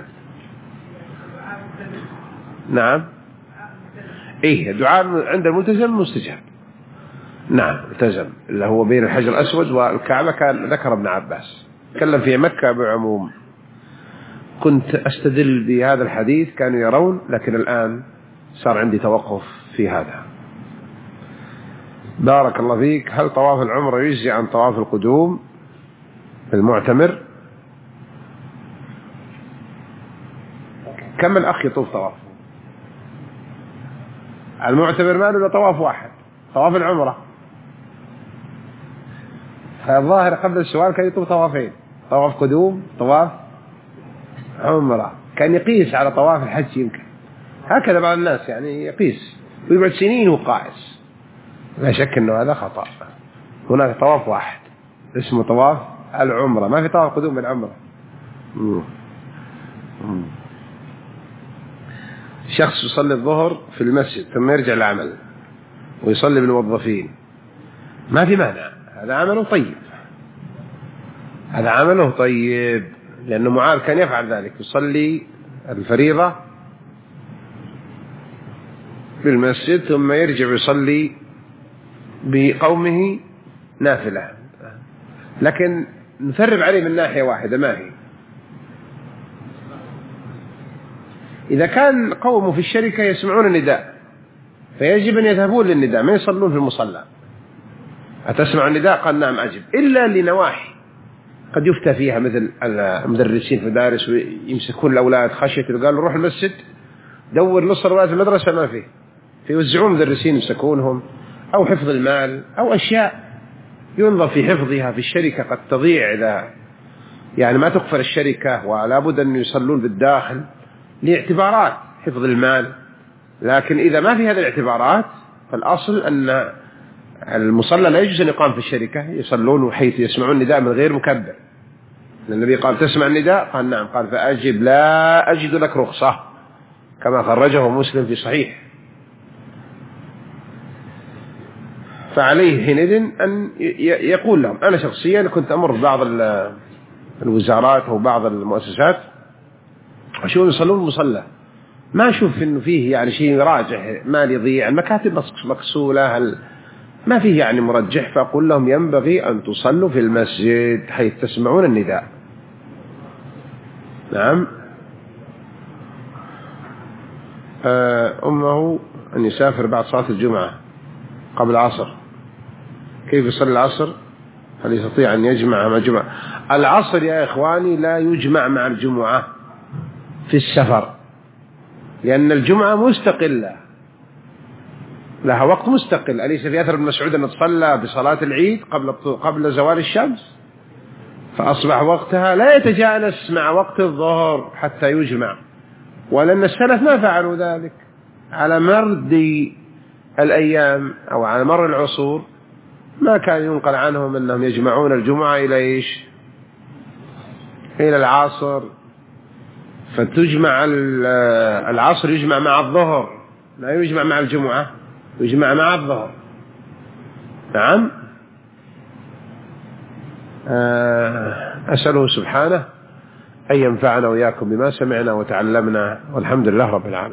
نعم، إيه الدعاء عند الملتزم مستجاب، نعم التزم اللي هو بين الحجر الأسود والكعبة. كان ذكر ابن عباس تكلم في مكة بعموم، كنت أستدل بهذا الحديث كانوا يرون، لكن الآن صار عندي توقف في هذا. بارك الله فيك. هل طواف العمرة يجزي عن طواف القدوم المعتمر؟ كم الأخ يطوف طواف المعتمر؟ ما له طواف واحد، طواف العمرة. فالظاهر قبل السؤال كان يطوف طوافين، طواف قدوم طواف عمرة، كان يقيس على طواف الحج. يمكن هكذا بعض الناس يعني يقيس ويبعد سنين وقائس. لا شك أنه هذا خطأ. هناك طواف واحد اسمه طواف العمرة، ما في طواف قدوم بالعمرة. شخص يصلي الظهر في المسجد ثم يرجع العمل ويصلي بالموظفين، ما في مانع، هذا عمله طيب، هذا عمله طيب، لأنه معاذ كان يفعل ذلك، يصلي الفريضة في المسجد ثم يرجع يصلي بقومه نافلة. لكن نثرب عليه من ناحية واحدة، ما هي؟ إذا كان قومه في الشركة يسمعون النداء فيجب أن يذهبون للنداء، ما يصلون في المصلى. أتسمع النداء؟ قال نعم أجب، إلا لنواحي قد يفتى فيها مثل المدرسين في المدارس ويمسكون الأولاد خشية، قالوا روح المسجد دور نص رواية المدرسة ما فيه، فيوزعون مدرسين يمسكونهم، أو حفظ المال، أو أشياء ينظر في حفظها في الشركة قد تضيع، إذا يعني ما تقفل الشركة ولا بد أن يصلون بالداخل لاعتبارات حفظ المال. لكن إذا ما في هذه الاعتبارات فالأصل أن المصلى لا يجوز أن يقام في الشركة، يصلون حيث يسمعون نداء من غير مكبر. النبي قال تسمع النداء؟ قال نعم. قال فأجب لا أجد لك رخصة، كما خرجه مسلم في صحيح. فعليه حينئذ أن يقول لهم. أنا شخصيا كنت أمر ببعض الوزارات أو بعض المؤسسات أشوف يصلون المصلى، ما أشوف إنه فيه يعني شيء راجح، ما يضيع، المكاتب مكسولة، ما فيه يعني مرجح. فأقول لهم ينبغي أن تصلوا في المسجد حيث تسمعون النداء. نعم. أمه أن يسافر بعد صلاة الجمعة قبل العصر، كيف يصلي العصر؟ هل يستطيع أن يجمع مع الجمعة؟ العصر يا إخواني لا يجمع مع الجمعة في السفر، لأن الجمعة مستقلة لها وقت مستقل. أليس في أثر ابن مسعود أن تصلى بصلاة العيد قبل زوال الشمس، فأصبح وقتها لا يتجانس مع وقت الظهر حتى يجمع. ولأن السلف ما فعلوا ذلك على مر الأيام أو على مر العصور، ما كان ينقل عنهم أنهم يجمعون الجمعة إلى إيش؟ إلى العصر. فتجمع العصر يجمع مع الظهر، لا يجمع مع الجمعة، يجمع مع الظهر. نعم. أسأله سبحانه أن ينفعنا وإياكم بما سمعنا وتعلمنا، والحمد لله رب العالمين.